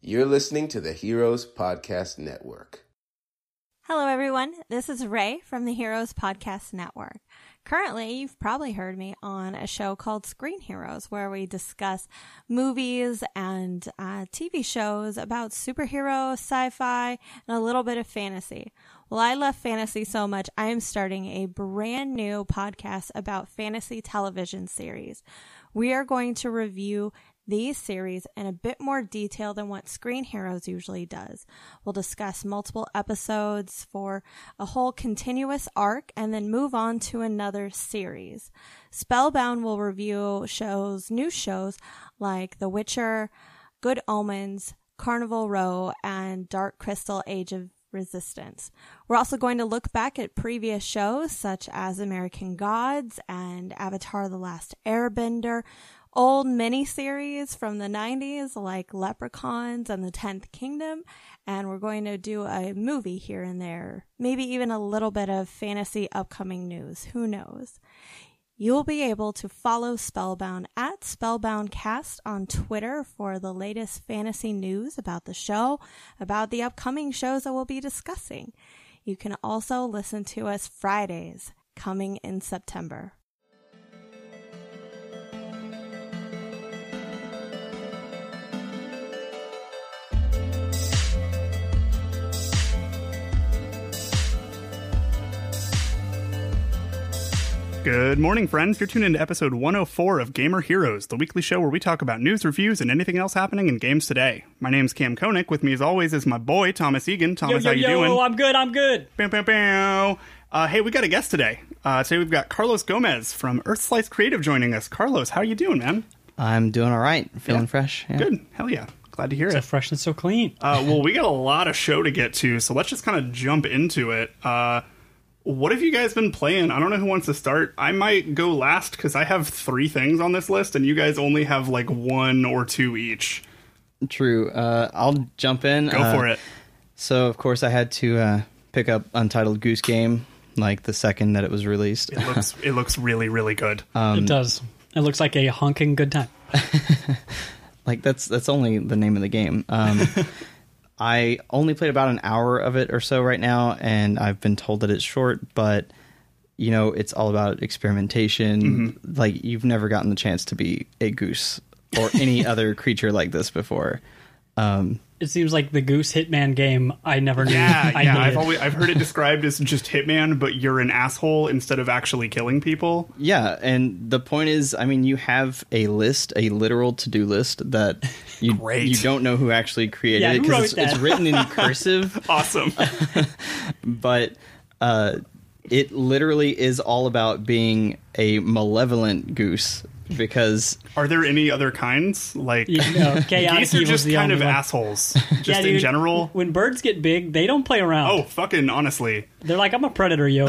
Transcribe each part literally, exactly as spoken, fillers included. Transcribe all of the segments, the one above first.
You're listening to the Heroes Podcast Network. Hello, everyone. This is Ray from the Heroes Podcast Network. Currently, you've probably heard me on a show called Screen Heroes, where we discuss movies and uh, T V shows about superhero, sci-fi, and a little bit of fantasy. Well, I love fantasy so much, I am starting a brand new podcast about fantasy television series. We are going to review these series in a bit more detail than what Screen Heroes usually does. We'll discuss multiple episodes for a whole continuous arc and then move on to another series. Spellbound will review shows, new shows like The Witcher, Good Omens, Carnival Row, and Dark Crystal Age of Resistance. We're also going to look back at previous shows such as American Gods and Avatar: The Last Airbender, old miniseries from the nineties like Leprechauns and the Tenth Kingdom, and we're going to do a movie here and there, maybe even a little bit of fantasy upcoming news, who knows. You'll be able to follow Spellbound at SpellboundCast on Twitter for the latest fantasy news about the show, about the upcoming shows that we'll be discussing. You can also listen to us Fridays, coming in September. Good morning, friends. You're tuned into episode one oh four of Gamer Heroes, the weekly show where we talk about news, reviews, and anything else happening in games today. My name's Cam Koenig. With me, as always, is my boy, Thomas Egan. Thomas, yo, yo, how you yo, doing? I'm good, I'm good. Bam, bam, bam. Uh, hey, we got a guest today. Uh, today we've got Carlos Gomez from Earthslice Creative joining us. Carlos, how you doing, man? I'm doing all right. Feeling yeah. fresh. Yeah. Good. Hell yeah. Glad to hear So it. fresh and so clean. Uh, well, we got a lot of show to get to, so let's just kind of jump into it. Uh, what have you guys been playing? I don't know who wants to start. I might go last because I have three things on this list, and you guys only have like one or two each. True. Uh, I'll jump in. Go uh, for it. So, of course, I had to uh, pick up Untitled Goose Game, like the second that it was released. It looks it looks really, really good. Um, it does. It looks like a honking good time. like, that's that's only the name of the game. Um, I only played about an hour of it or so right now, and I've been told that it's short, but, you know, it's all about experimentation. Mm-hmm. Like, you've never gotten the chance to be a goose or any other creature like this before. Um, it seems like the Goose Hitman game I never knew. Yeah, I yeah. needed. I've always I've heard it described as just Hitman, but you're an asshole instead of actually killing people. Yeah, and the point is, I mean, you have a list, a literal to-do list that you Great. you don't know who actually created Yeah, it who because wrote it's, that? it's written in cursive. Awesome. But uh, it literally is all about being a malevolent goose. Because are there any other kinds? Like, You know, chaotic geese are evil's just the kind of only one. assholes, just Yeah, in dude, general. When birds get big, they don't play around. Oh, fucking honestly. They're like, I'm a predator, yo.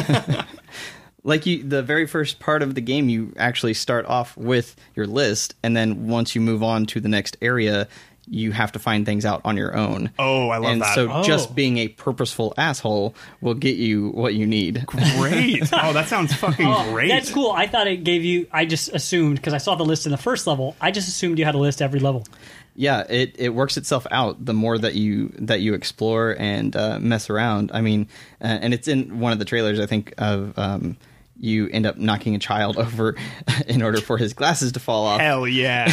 like you, the very first part of the game, you actually start off with your list, and then once you move on to the next area, you have to find things out on your own. Oh, I love and that. so Oh. just being a purposeful asshole will get you what you need. Great. Oh, that sounds fucking Oh, great. that's cool. I thought it gave you, I just assumed, because I saw the list in the first level, I just assumed you had a list every level. Yeah, it, it works itself out the more that you that you explore and uh, mess around. I mean, uh, and it's in one of the trailers, I think, of um, you end up knocking a child over in order for his glasses to fall off. Hell yeah.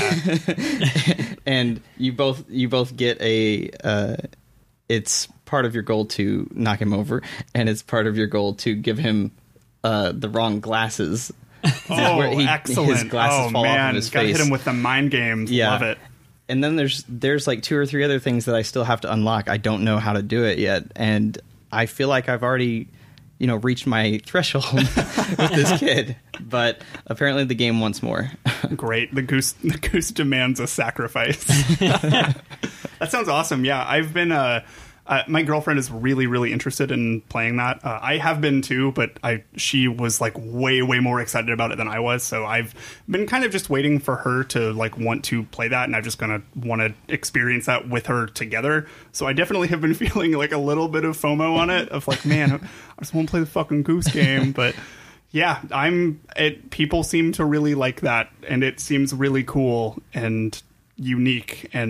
And you both you both get a uh, it's part of your goal to knock him over, and it's part of your goal to give him uh, the wrong glasses. Oh, where he- excellent. his glasses oh, fall off man. of his Gotta face. hit him with the mind games. Yeah. Love it. And then there's there's like two or three other things that I still have to unlock. I don't know how to do it yet, and I feel like I've already, you know, reached my threshold with this kid. But apparently, the game wants more. Great. The goose the goose demands a sacrifice. That sounds awesome. Yeah, I've been uh Uh, my girlfriend is really, really interested in playing that. Uh, I have been too, but I she was like way, way more excited about it than I was. So I've been kind of just waiting for her to like want to play that, and I'm just gonna want to experience that with her together. So I definitely have been feeling like a little bit of FOMO on it, of like, man, I just want to play the fucking Goose game. But yeah, I'm. It people seem to really like that, and it seems really cool and unique, and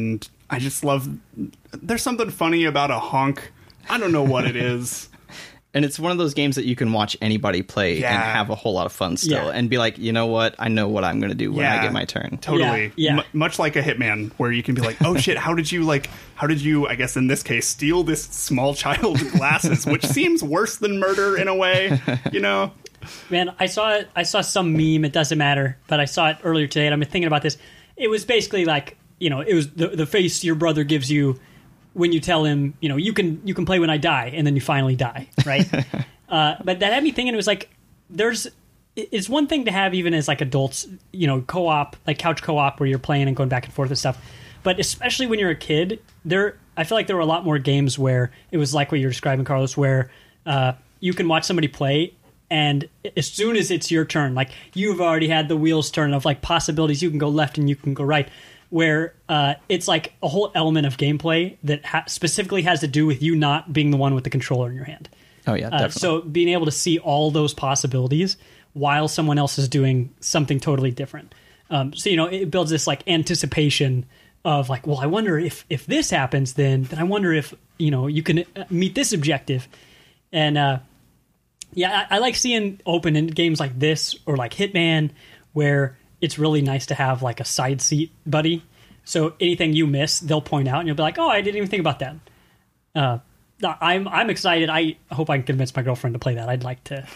I just love. There's something funny about a honk. I don't know what it is. And it's one of those games that you can watch anybody play Yeah. and have a whole lot of fun still, Yeah. and be like, you know what, I know what I'm going to do when I Yeah. get my turn. Totally. Yeah, yeah. M- much like a Hitman, where you can be like, oh shit, how did you, like, how did you, I guess in this case, steal this small child's glasses, which seems worse than murder in a way, you know? Man, I saw I saw some meme. It doesn't matter, but I saw it earlier today, and I've been thinking about this. It was basically like, you know, it was the the face your brother gives you when you tell him, you know, you can you can play when I die, and then you finally die, right? uh, but that had me thinking. It was like, there's it's one thing to have even as like adults, you know, co-op, like couch co-op, where you're playing and going back and forth and stuff. But especially when you're a kid, there I feel like there were a lot more games where it was like what you're describing, Carlos, where uh, you can watch somebody play. And as soon as it's your turn, like you've already had the wheels turn of like possibilities, you can go left and you can go right, where uh, it's like a whole element of gameplay that ha- specifically has to do with you not being the one with the controller in your hand. Oh yeah, Uh, definitely. so being able to see all those possibilities while someone else is doing something totally different. Um, so, you know, it builds this like anticipation of like, well, I wonder if, if this happens, then, then I wonder if, you know, you can uh, meet this objective. And, uh, yeah, I, I like seeing open end games like this or like Hitman, where it's really nice to have like a side seat buddy. So anything you miss, they'll point out, and you'll be like, "Oh, I didn't even think about that." Uh, I'm I'm excited. I hope I can convince my girlfriend to play that. I'd like to.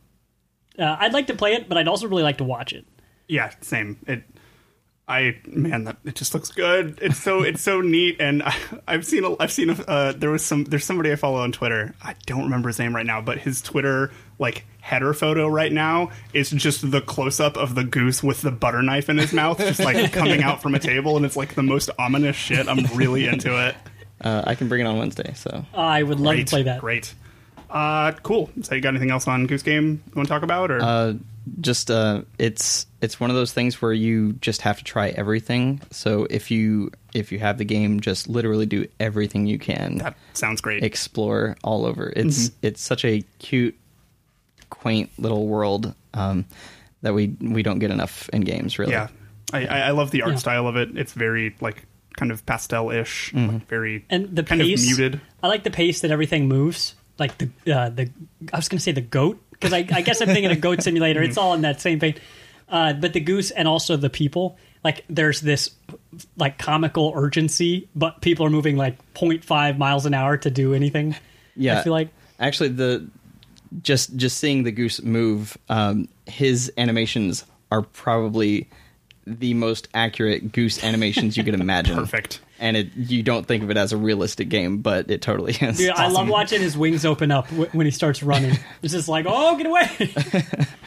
Uh, I'd like to play it, but I'd also really like to watch it. Yeah, same. It, I man, that it just looks good. It's so it's so neat, and I, I've seen a, I've seen a, uh, there was some there's somebody I follow on Twitter. I don't remember his name right now, but his Twitter like header photo right now is just the close up of the goose with the butter knife in his mouth, just like coming out from a table, and it's like the most ominous shit. I'm really into it. Uh, I can bring it on Wednesday. So I would love Great, to play that. Great. Uh, cool. So you got anything else on Goose Game you want to talk about? Or uh, just uh, it's it's one of those things where you just have to try everything. So if you if you have the game, just literally do everything you can. that sounds great. Explore all over. It's Mm-hmm. it's such a cute, quaint little world um, that we we don't get enough in games. Really. Yeah, I, I I love the art Yeah. style of it. It's very like kind of pastel-ish, like, very And the kind pace, of muted. I like the pace that everything moves. Like the uh, the I was going to say the goat, because I, I guess I'm thinking of Goat Simulator. It's all in that same vein. Uh, but the goose and also the people, like there's this like comical urgency, but people are moving like zero point five miles an hour to do anything. Yeah. I feel like Actually, the just just seeing the goose move, um, his animations are probably the most accurate goose animations you could imagine. Perfect. And it you don't think of it as a realistic game, but it totally is. dude, I love watching his wings open up w- when he starts running. It's just like, oh, get away.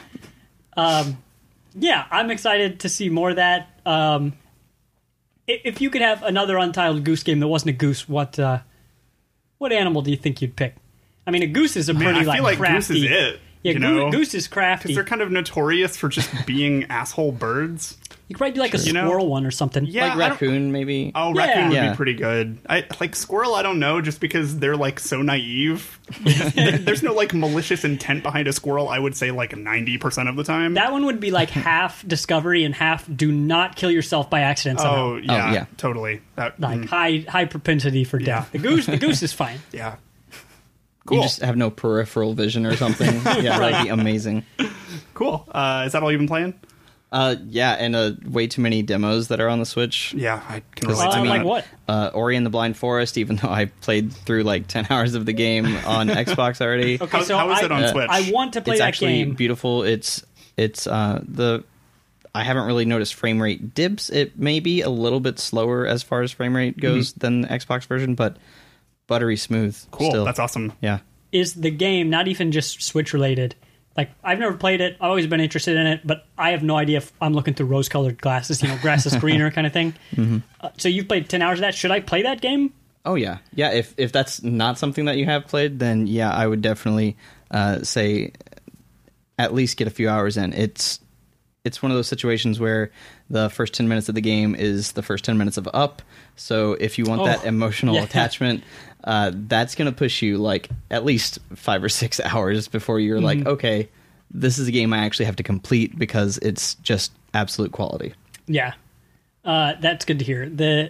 um, yeah, I'm excited to see more of that. Um, i- if you could have another Untitled Goose game that wasn't a goose, what uh, what animal do you think you'd pick? I mean, a goose is a Man, pretty I feel like like crafty. Goose is it. Yeah, you goo- know? goose is crafty. Because they're kind of notorious for just being asshole birds. You could probably do like a You know? squirrel one or something. Yeah, Like I don't- raccoon, maybe. Oh, Yeah. raccoon would Yeah. be pretty good. I like squirrel. I don't know, just because they're like so naive. There- There's no like malicious intent behind a squirrel. I would say like ninety percent of the time. That one would be like half discovery and half do not kill yourself by accident somehow. oh yeah, yeah. totally. That, Like mm, high high propensity for death. Yeah. The goose the goose is fine. yeah. Cool. You just have no peripheral vision or something. Yeah, that'd be amazing. Cool. Uh, is that all you've been playing? Uh, yeah, and uh, way too many demos that are on the Switch. Yeah, I can Because, relate to Uh, I mean, like that. what? Uh, Ori and the Blind Forest, even though I played through like ten hours of the game on Xbox already. Okay, How, so how is I, it on Uh, Switch? I want to play It's that actually game. beautiful. It's it's uh, the I haven't really noticed frame rate dips. It may be a little bit slower as far as frame rate goes than the Xbox version, but buttery smooth. cool. Still. That's awesome. Yeah. Is the game not even just Switch related? Like I've never played it. I've always been interested in it, but I have no idea if I'm looking through rose-colored glasses. You know, grass is greener kind of thing. Mm-hmm. Uh, so you've played ten hours of that. Should I play that game? Oh yeah, yeah. If if that's not something that you have played, then yeah, I would definitely uh, say at least get a few hours in. It's it's one of those situations where the first ten minutes of the game is the first ten minutes of Up. So if you want Oh, that emotional yeah. attachment, uh, that's going to push you like at least five or six hours before you're Mm-hmm. like, okay, this is a game I actually have to complete because it's just absolute quality. Yeah, uh, that's good to hear. the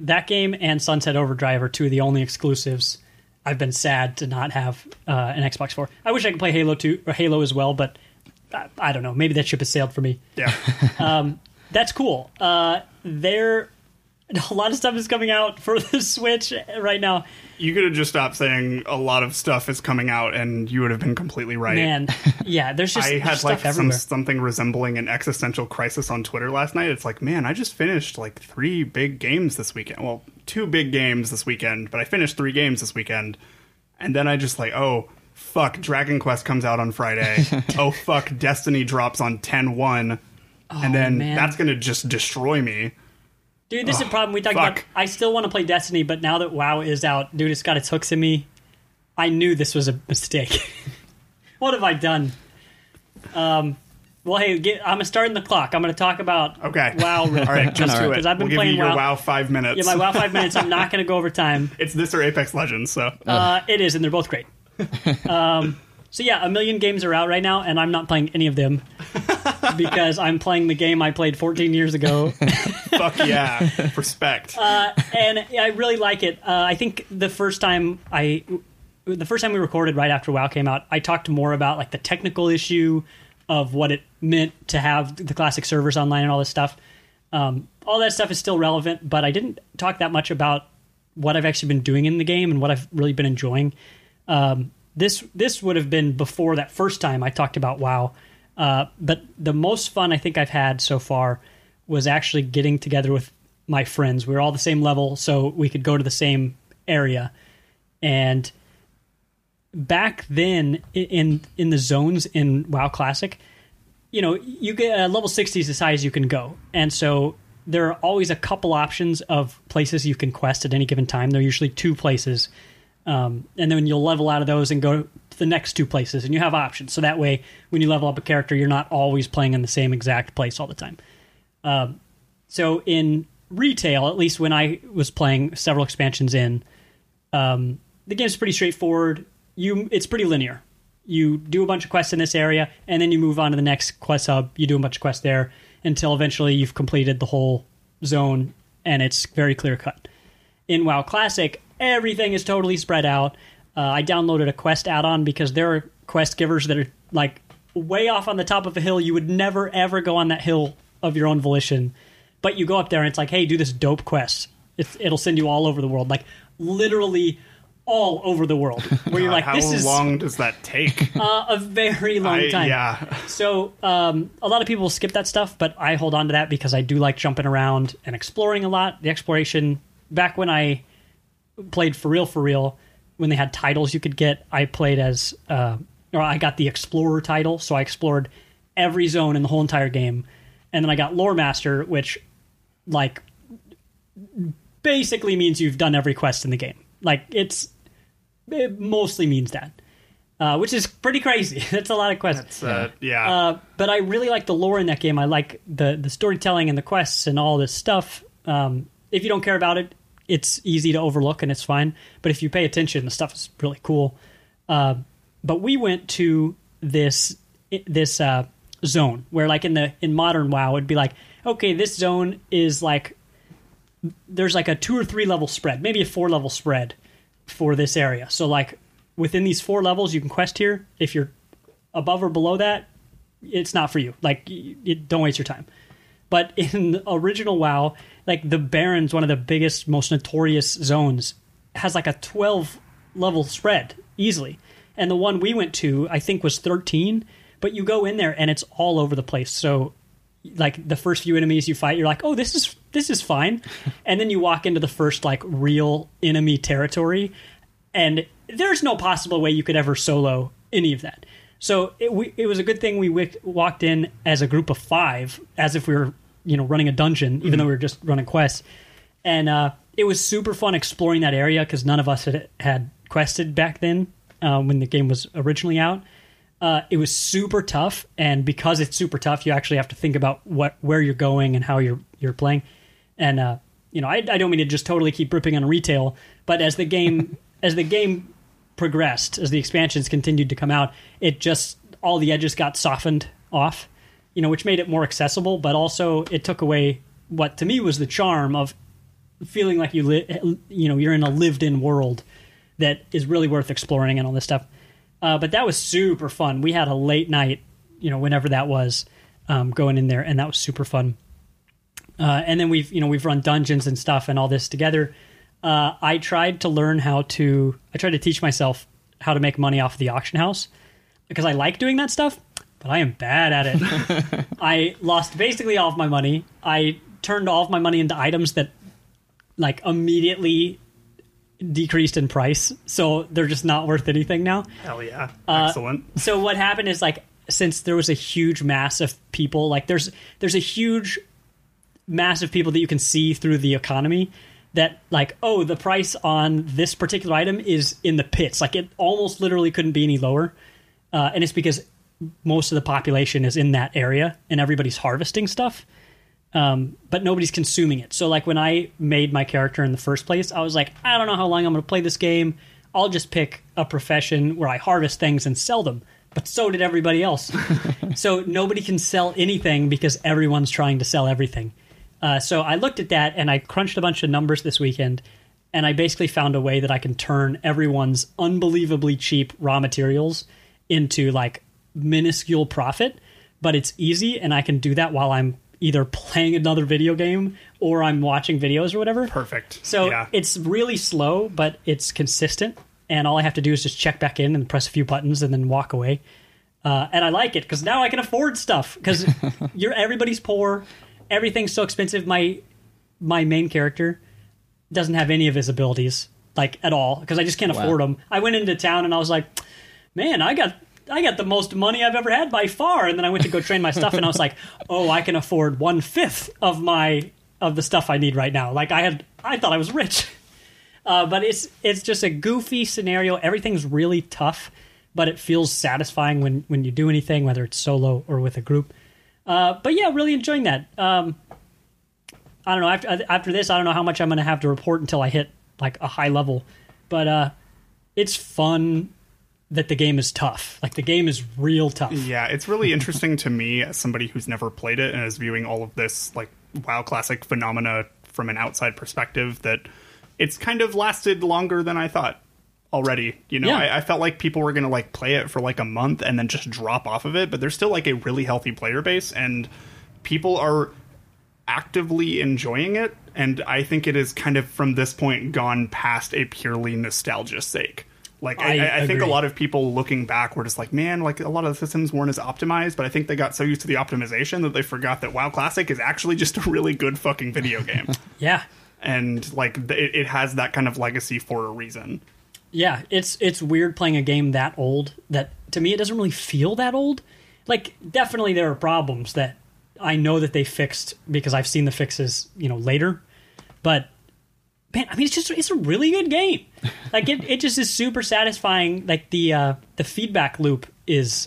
that game and Sunset Overdrive are two of the only exclusives I've been sad to not have uh, an Xbox for. I wish I could play Halo two or Halo as well, but I, I don't know. Maybe that ship has sailed for me. Yeah. um, that's cool. Uh, there, a lot of stuff is coming out for the Switch right now. You could have just stopped saying a lot of stuff is coming out, and you would have been completely right. Man, yeah, there's just I there's had stuff like some, everywhere. something resembling an existential crisis on Twitter last night. It's like, man, I just finished like three big games this weekend. Well, two big games this weekend, but I finished three games this weekend. And then I just like, oh, fuck, Dragon Quest comes out on Friday. Oh, fuck, Destiny drops on ten one. Oh, and then man. that's going to just destroy me. Dude, this is a problem we talked fuck. about. I still want to play Destiny, but now that WoW is out, dude, it's got its hooks in me. I knew this was a mistake. What have I done? Um, well, hey, get, I'm starting the clock. I'm going to talk about Okay. WoW real All right, quick. just All do right. it. 'Cause I've been we'll give playing you your WoW. WoW five minutes. Yeah, my WoW five minutes, I'm not going to go over time. It's this or Apex Legends, so. Uh, it is, and they're both great. Um, so yeah, a million games are out right now, and I'm not playing any of them because I'm playing the game I played fourteen years ago. Fuck yeah. Respect. Uh, and I really like it. Uh, I think the first time I, the first time we recorded right after WoW came out, I talked more about like the technical issue of what it meant to have the classic servers online and all this stuff. Um, all that stuff is still relevant, but I didn't talk that much about what I've actually been doing in the game and what I've really been enjoying. Um, this this would have been before that first time I talked about WoW. Uh, but the most fun I think I've had so far was actually getting together with my friends. We were all the same level, so we could go to the same area. And back then, in in the zones in WoW Classic, you know, you get uh, level sixty is as high as you can go, and so there are always a couple options of places you can quest at any given time. There are usually two places, um, and then you'll level out of those and go to the next two places, and you have options. So that way, when you level up a character, you're not always playing in the same exact place all the time. Um, so in retail, at least when I was playing several expansions in, um, the game's pretty straightforward. You, it's pretty linear. You do a bunch of quests in this area, and then you move on to the next quest hub. You do a bunch of quests there until eventually you've completed the whole zone, and it's very clear cut. In WoW Classic, everything is totally spread out. Uh, I downloaded a quest add-on because there are quest givers that are like way off on the top of a hill. You would never ever go on that hill of your own volition, but you go up there and it's like, hey, do this dope quest. It's, it'll send you all over the world, like literally all over the world. Where you're like, How this is long does that take? uh, a very long I- time. yeah. So um, a lot of people skip that stuff, but I hold on to that because I do like jumping around and exploring a lot. The exploration, back when I played for real, for real, when they had titles you could get, I played as, uh, or I got the Explorer title, so I explored every zone in the whole entire game. And then I got Lore Master, which, like, basically means you've done every quest in the game. Like, it's, it mostly means that. Uh, which is pretty crazy. That's a lot of quests. Uh, yeah. Uh, but I really like the lore in that game. I like the, the storytelling and the quests and all this stuff. Um, if you don't care about it, it's easy to overlook and it's fine. But if you pay attention, the stuff is really cool. Uh, but we went to this this uh, zone where, like in the in modern WoW, it'd be like, okay, this zone is like there's like a two or three level spread, maybe a four level spread for this area. So like within these four levels, you can quest here. If you're above or below that, it's not for you. Like, you, you, don't waste your time. But in original WoW, like the Barrens, one of the biggest, most notorious zones, has like a twelve level spread easily. And the one we went to, I think, was thirteen. But you go in there and it's all over the place. So, like the first few enemies you fight, you're like, oh, this is this is fine. And then you walk into the first like real enemy territory, and there's no possible way you could ever solo any of that. So it, we, it was a good thing we w- walked in as a group of five, as if we were, you know, running a dungeon, even mm-hmm. though we were just running quests. And uh, it was super fun exploring that area because none of us had, had quested back then uh, when the game was originally out. Uh, it was super tough, and because it's super tough, you actually have to think about what where you're going and how you're you're playing. And uh, you know, I, I don't mean to just totally keep ripping on retail, but as the game as the game progressed, as the expansions continued to come out, it just all the edges got softened off, you know, which made it more accessible, but also it took away what to me was the charm of feeling like you li- you know you're in a lived-in world that is really worth exploring and all this stuff. Uh, but that was super fun. We had a late night, you know, whenever that was, um, going in there, and that was super fun. Uh, and then we've you know we've run dungeons and stuff and all this together. Uh, I tried to learn how to. I tried to teach myself how to make money off the auction house because I like doing that stuff, but I am bad at it. I lost basically all of my money. I turned all of my money into items that like immediately decreased in price, so they're just not worth anything now. Hell yeah. Uh, Excellent. So what happened is, like, since there was a huge mass of people, like there's there's a huge mass of people that you can see through the economy that, like, oh, the price on this particular item is in the pits. Like, it almost literally couldn't be any lower. Uh, and it's because most of the population is in that area and everybody's harvesting stuff. Um, but nobody's consuming it. So, like, when I made my character in the first place, I was like, I don't know how long I'm going to play this game. I'll just pick a profession where I harvest things and sell them. But so did everybody else. So nobody can sell anything because everyone's trying to sell everything. Uh, so I looked at that and I crunched a bunch of numbers this weekend, and I basically found a way that I can turn everyone's unbelievably cheap raw materials into, like, minuscule profit. But it's easy, and I can do that while I'm either playing another video game or I'm watching videos or whatever. Perfect. So yeah. It's really slow, but it's consistent. And all I have to do is just check back in and press a few buttons and then walk away. Uh, and I like it because now I can afford stuff because you're everybody's poor. Everything's so expensive. My my main character doesn't have any of his abilities, like, at all, because I just can't Wow. afford them. I went into town and I was like, man, I got I got the most money I've ever had by far. And then I went to go train my stuff and I was like, oh, I can afford one fifth of my of the stuff I need right now. Like, I had I thought I was rich. Uh, but it's it's just a goofy scenario. Everything's really tough, but it feels satisfying when, when you do anything, whether it's solo or with a group. Uh, but yeah, really enjoying that. Um, I don't know. After after this, I don't know how much I'm going to have to report until I hit, like, a high level. But uh, it's fun that the game is tough. Like, the game is real tough. Yeah, it's really interesting to me as somebody who's never played it and is viewing all of this, like, WoW Classic phenomena from an outside perspective, that it's kind of lasted longer than I thought already. You know, Yeah. I, I felt like people were going to, like, play it for, like, a month and then just drop off of it, but there's still, like, a really healthy player base, and people are actively enjoying it, and I think it is kind of, from this point, gone past a purely nostalgia sake. Like, I, I I, I think a agree. lot of people looking back were just like, man, like, a lot of the systems weren't as optimized, but I think they got so used to the optimization that they forgot that WoW Classic is actually just a really good fucking video game. Yeah. And, like, th- it, it has that kind of legacy for a reason. Yeah, it's it's weird playing a game that old that, to me, it doesn't really feel that old. Like, definitely there are problems that I know that they fixed because I've seen the fixes, you know, later. But, man, I mean, it's just, it's a really good game. Like, it, it just is super satisfying. Like, the uh, the feedback loop is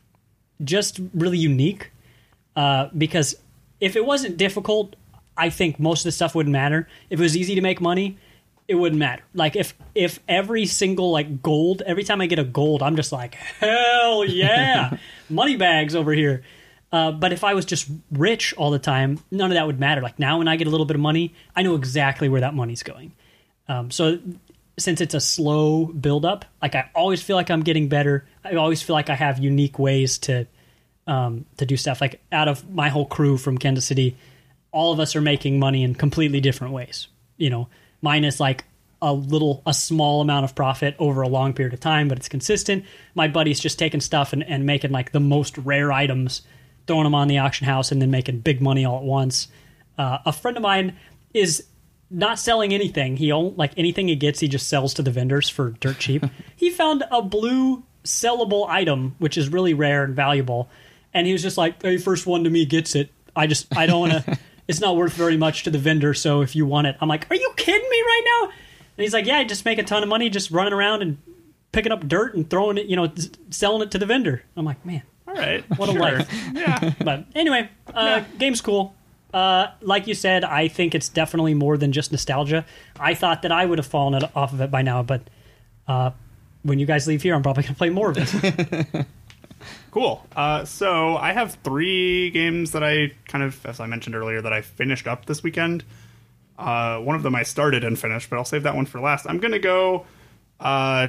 just really unique. Uh, because if it wasn't difficult, I think most of the stuff wouldn't matter. If it was easy to make money, it wouldn't matter. Like, if if every single, like, gold, every time I get a gold, I'm just like, hell yeah, money bags over here. Uh, but if I was just rich all the time, none of that would matter. Like, now when I get a little bit of money, I know exactly where that money's going. Um, so since it's a slow build-up, like, I always feel like I'm getting better. I always feel like I have unique ways to um, to do stuff. Like, out of my whole crew from Kansas City, all of us are making money in completely different ways. You know, mine is like a little, a small amount of profit over a long period of time, but it's consistent. My buddy's just taking stuff and, and making, like, the most rare items, throwing them on the auction house, and then making big money all at once. Uh, a friend of mine is not selling anything. He own, like, anything he gets, he just sells to the vendors for dirt cheap. He found a blue sellable item, which is really rare and valuable, and he was just like, hey, first one to me gets it. I just, I don't want to, it's not worth very much to the vendor, so if you want it. I'm like, are you kidding me right now? And he's like, yeah, I just make a ton of money just running around and picking up dirt and throwing it, you know, selling it to the vendor. I'm like, man, All right. what a sure. life. Yeah. But anyway, uh, game's cool. Uh, like you said, I think it's definitely more than just nostalgia. I thought that I would have fallen off of it by now, but uh, when you guys leave here, I'm probably going to play more of it. Cool. Uh, so I have three games that I kind of, as I mentioned earlier, that I finished up this weekend. Uh, one of them I started and finished, but I'll save that one for last. I'm going to go uh,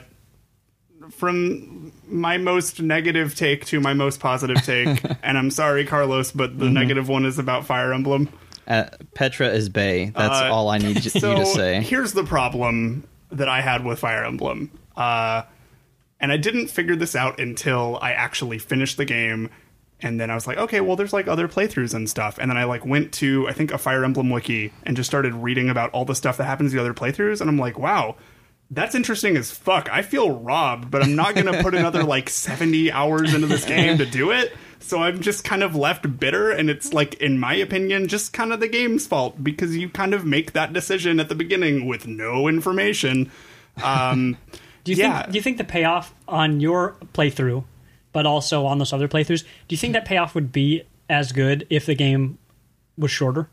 from my most negative take to my most positive take. And I'm sorry, Carlos, but the mm-hmm. negative one is about Fire Emblem. Uh, Petra is Bay. That's uh, all I need so you to say. Here's the problem that I had with Fire Emblem. Uh, and I didn't figure this out until I actually finished the game. And then I was like, okay, well, there's like other playthroughs and stuff. And then I like went to, I think, a Fire Emblem wiki and just started reading about all the stuff that happens in the other playthroughs. And I'm like, wow, that's interesting as fuck. I feel robbed, but I'm not going to put another like seventy hours into this game to do it. So I'm just kind of left bitter. And it's like, in my opinion, just kind of the game's fault because you kind of make that decision at the beginning with no information. Um, do you yeah. think, do you think the payoff on your playthrough, but also on those other playthroughs, do you think that payoff would be as good if the game was shorter?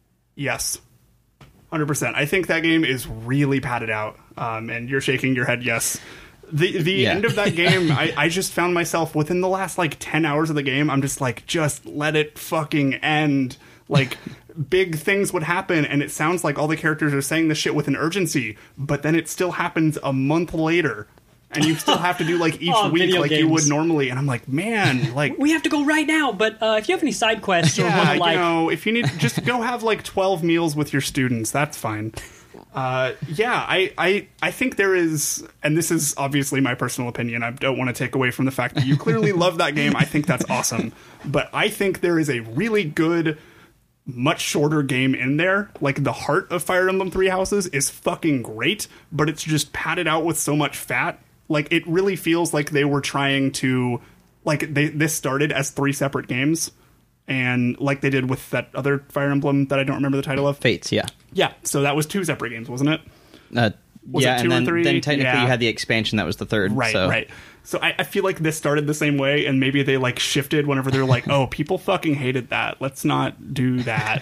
Yes. one hundred percent. I think that game is really padded out. Um, and you're shaking your head, yes. The the yeah. end of that game, I, I just found myself within the last, like, ten hours of the game, I'm just like, just let it fucking end. Like, big things would happen, and it sounds like all the characters are saying this shit with an urgency, but then it still happens a month later. And you still have to do, like, each oh, week like games. you would normally. And I'm like, man, like... We have to go right now, but uh, if you have any side quests or yeah, want to, like... you know, if you need... Just go have, like, twelve meals with your students. That's fine. Uh, yeah, I, I, I think there is... And this is obviously my personal opinion. I don't want to take away from the fact that you clearly love that game. I think that's awesome. But I think there is a really good... much shorter game in there. Like, the heart of Fire Emblem Three Houses is fucking great, but it's just padded out with so much fat. Like, it really feels like they were trying to, like, they this started as three separate games, and like they did with that other Fire Emblem that I don't remember the title of. Fates, yeah. Yeah, so that was two separate games, wasn't it? Uh, was yeah, it two and then, or three? then technically yeah. you had the expansion that was the third. Right, so. right. So I, I feel like this started the same way, and maybe they, like, shifted whenever they're like, oh, people fucking hated that. Let's not do that.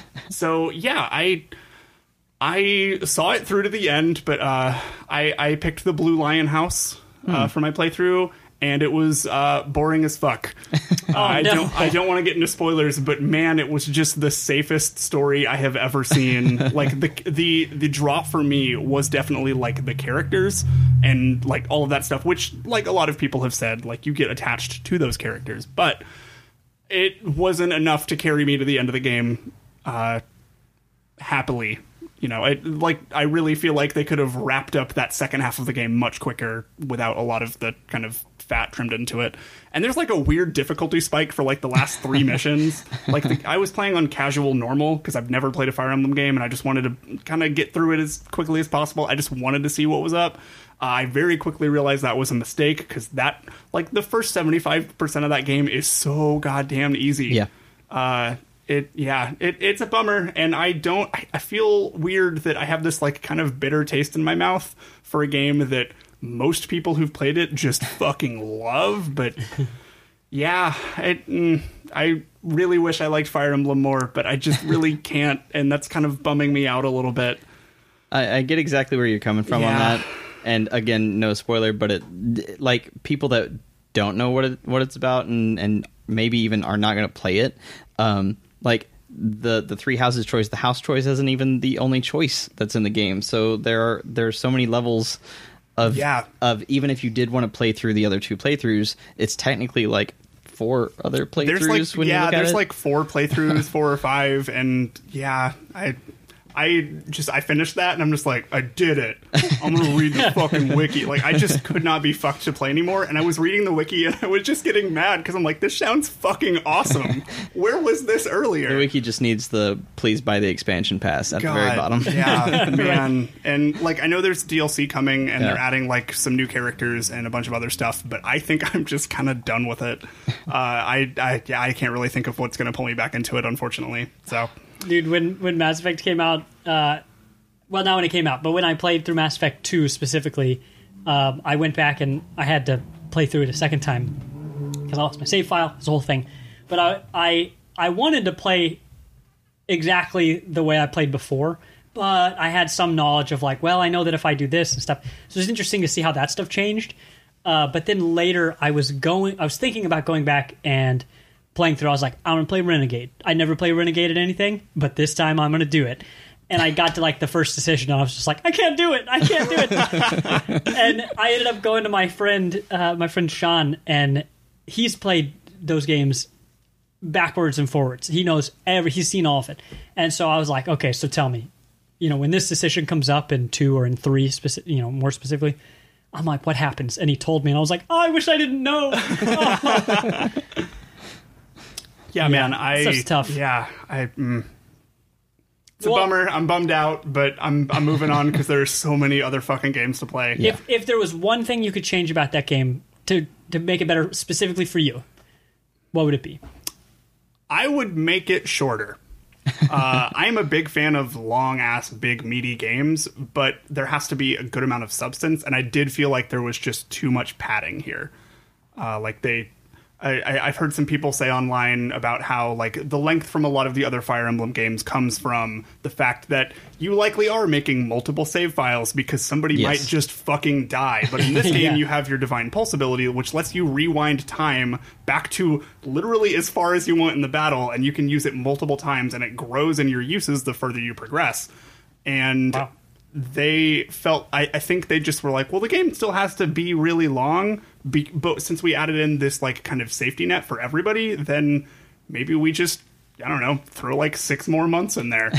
So, yeah, I... I saw it through to the end, but uh, I, I picked the Blue Lion House uh, mm. for my playthrough, and it was uh, boring as fuck. oh, uh, I no. don't I don't want to get into spoilers, but man, it was just the safest story I have ever seen. Like the the the draw for me was definitely like the characters and like all of that stuff, which like a lot of people have said, like you get attached to those characters, but it wasn't enough to carry me to the end of the game uh, happily. You know, I, like, I really feel like they could have wrapped up that second half of the game much quicker without a lot of the kind of fat trimmed into it. And there's, like, a weird difficulty spike for, like, the last three missions. Like, the, I was playing on casual normal because I've never played a Fire Emblem game, and I just wanted to kind of get through it as quickly as possible. I just wanted to see what was up. Uh, I very quickly realized that was a mistake because that, like, the first seventy-five percent of that game is so goddamn easy. Yeah. Uh... It yeah, it, it's a bummer, and I don't. I, I feel weird that I have this like kind of bitter taste in my mouth for a game that most people who've played it just fucking love. But yeah, it, mm, I really wish I liked Fire Emblem more, but I just really can't, and that's kind of bumming me out a little bit. I, I get exactly where you're coming from yeah. on that, and again, no spoiler, but it like people that don't know what it what it's about, and and maybe even are not going to play it. Um, Like, the the three houses choice, the house choice isn't even the only choice that's in the game. So there are there are so many levels of yeah. of even if you did want to play through the other two playthroughs, it's technically like four other playthroughs. There's like when yeah, you look at there's it. like four playthroughs, four or five, and yeah, I. I just, I finished that and I'm just like, I did it. I'm going to read the fucking wiki. Like, I just could not be fucked to play anymore. And I was reading the wiki and I was just getting mad because I'm like, this sounds fucking awesome. Where was this earlier? The wiki just needs the please buy the expansion pass at God, the very bottom. Yeah, man. And like, I know there's D L C coming and yeah. they're adding like some new characters and a bunch of other stuff, but I think I'm just kind of done with it. Uh, I, I, yeah, I can't really think of what's going to pull me back into it, unfortunately. So. Dude, when, when Mass Effect came out, uh, well, not when it came out, but when I played through Mass Effect two specifically, um, I went back and I had to play through it a second time because I lost my save file, this whole thing. But I, I, I wanted to play exactly the way I played before, but I had some knowledge of like, well, I know that if I do this and stuff. So it's interesting to see how that stuff changed. Uh, but then later I was going, I was thinking about going back and playing through. I was like, I'm going to play Renegade. I never play Renegade at anything, but this time I'm going to do it. and I got to like the first decision, and I was just like, I can't do it, I can't do it. And I ended up going to my friend, uh, my friend Sean, and he's played those games backwards and forwards. He knows every, he's seen all of it. And so I was like, okay, so tell me, you know, when this decision comes up in two or in three, speci- you know, more specifically, I'm like, what happens? And he told me, and I was like, oh, I wish I didn't know. Oh. Yeah, man, I stuff's tough. Yeah, I. Mm. It's a Well- bummer. I'm bummed out, but I'm I'm moving on because there's so many other fucking games to play. If if there was one thing you could change about that game to to make it better specifically for you, what would it be? I would make it shorter. uh, I'm a big fan of long ass, big, meaty games, but there has to be a good amount of substance, and I did feel like there was just too much padding here. Uh, like they. I, I, I've heard some people say online about how like the length from a lot of the other Fire Emblem games comes from the fact that you likely are making multiple save files because somebody Yes. might just fucking die. But in this game, Yeah. you have your Divine Pulse ability, which lets you rewind time back to literally as far as you want in the battle, and you can use it multiple times, and it grows in your uses the further you progress. And Wow. they felt I, I think they just were like, well, the game still has to be really long, be, but since we added in this like kind of safety net for everybody, then maybe we just I don't know throw like six more months in there.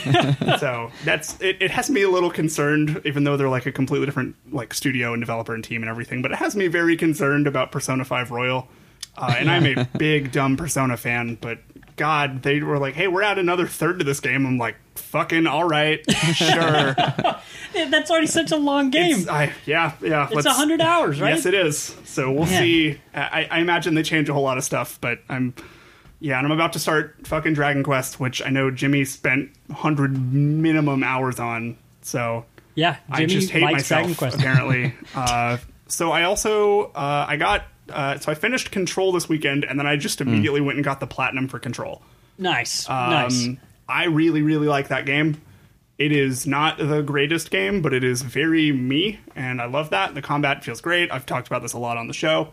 So that's it, it has me a little concerned, even though they're like a completely different like studio and developer and team and everything, but it has me very concerned about Persona five Royal. Uh, and I'm a big dumb Persona fan, but God, they were like, hey, we're adding another third to this game. I'm like, fucking all right, sure. That's already such a long game. It's, I, yeah, yeah. It's let's- a hundred hours, right? Yes, it is. So we'll Man. see. I, I imagine they change a whole lot of stuff, but I'm, yeah, and I'm about to start fucking Dragon Quest, which I know Jimmy spent one hundred minimum hours on. So Yeah, I Jimmy just hate likes myself, Dragon Quest. apparently. uh, so I also, uh, I got, uh, so I finished Control this weekend, and then I just immediately went and got the Platinum for Control. Nice, Um, nice. I really, really like that game. It is not the greatest game, but it is very me, and I love that. The combat feels great. I've talked about this a lot on the show.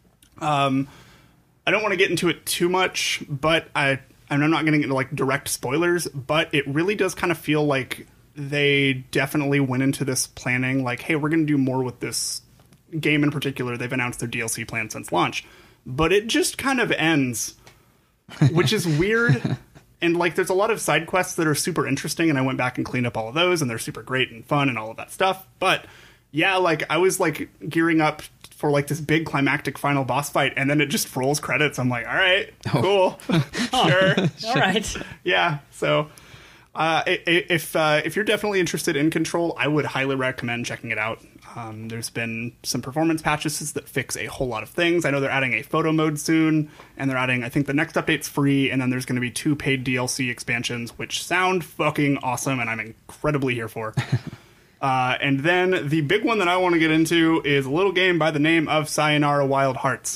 Um, I don't want to get into it too much, but I, and I'm not going to get into like direct spoilers, but it really does kind of feel like they definitely went into this planning like, hey, we're going to do more with this game in particular. They've announced their D L C plan since launch, but it just kind of ends, which is weird. And like, there's a lot of side quests that are super interesting, and I went back and cleaned up all of those, and they're super great and fun and all of that stuff. But yeah, like I was like gearing up for like this big climactic final boss fight, and then it just rolls credits. I'm like, all right, cool, sure, All right. yeah. So uh, i- i- if uh, if you're definitely interested in Control, I would highly recommend checking it out. Um, there's been some performance patches that fix a whole lot of things. I know they're adding a photo mode soon, and they're adding, I think the next update's free, and then there's going to be two paid D L C expansions, which sound fucking awesome, and I'm incredibly here for. uh, and then the big one that I want to get into is a little game by the name of Sayonara Wild Hearts.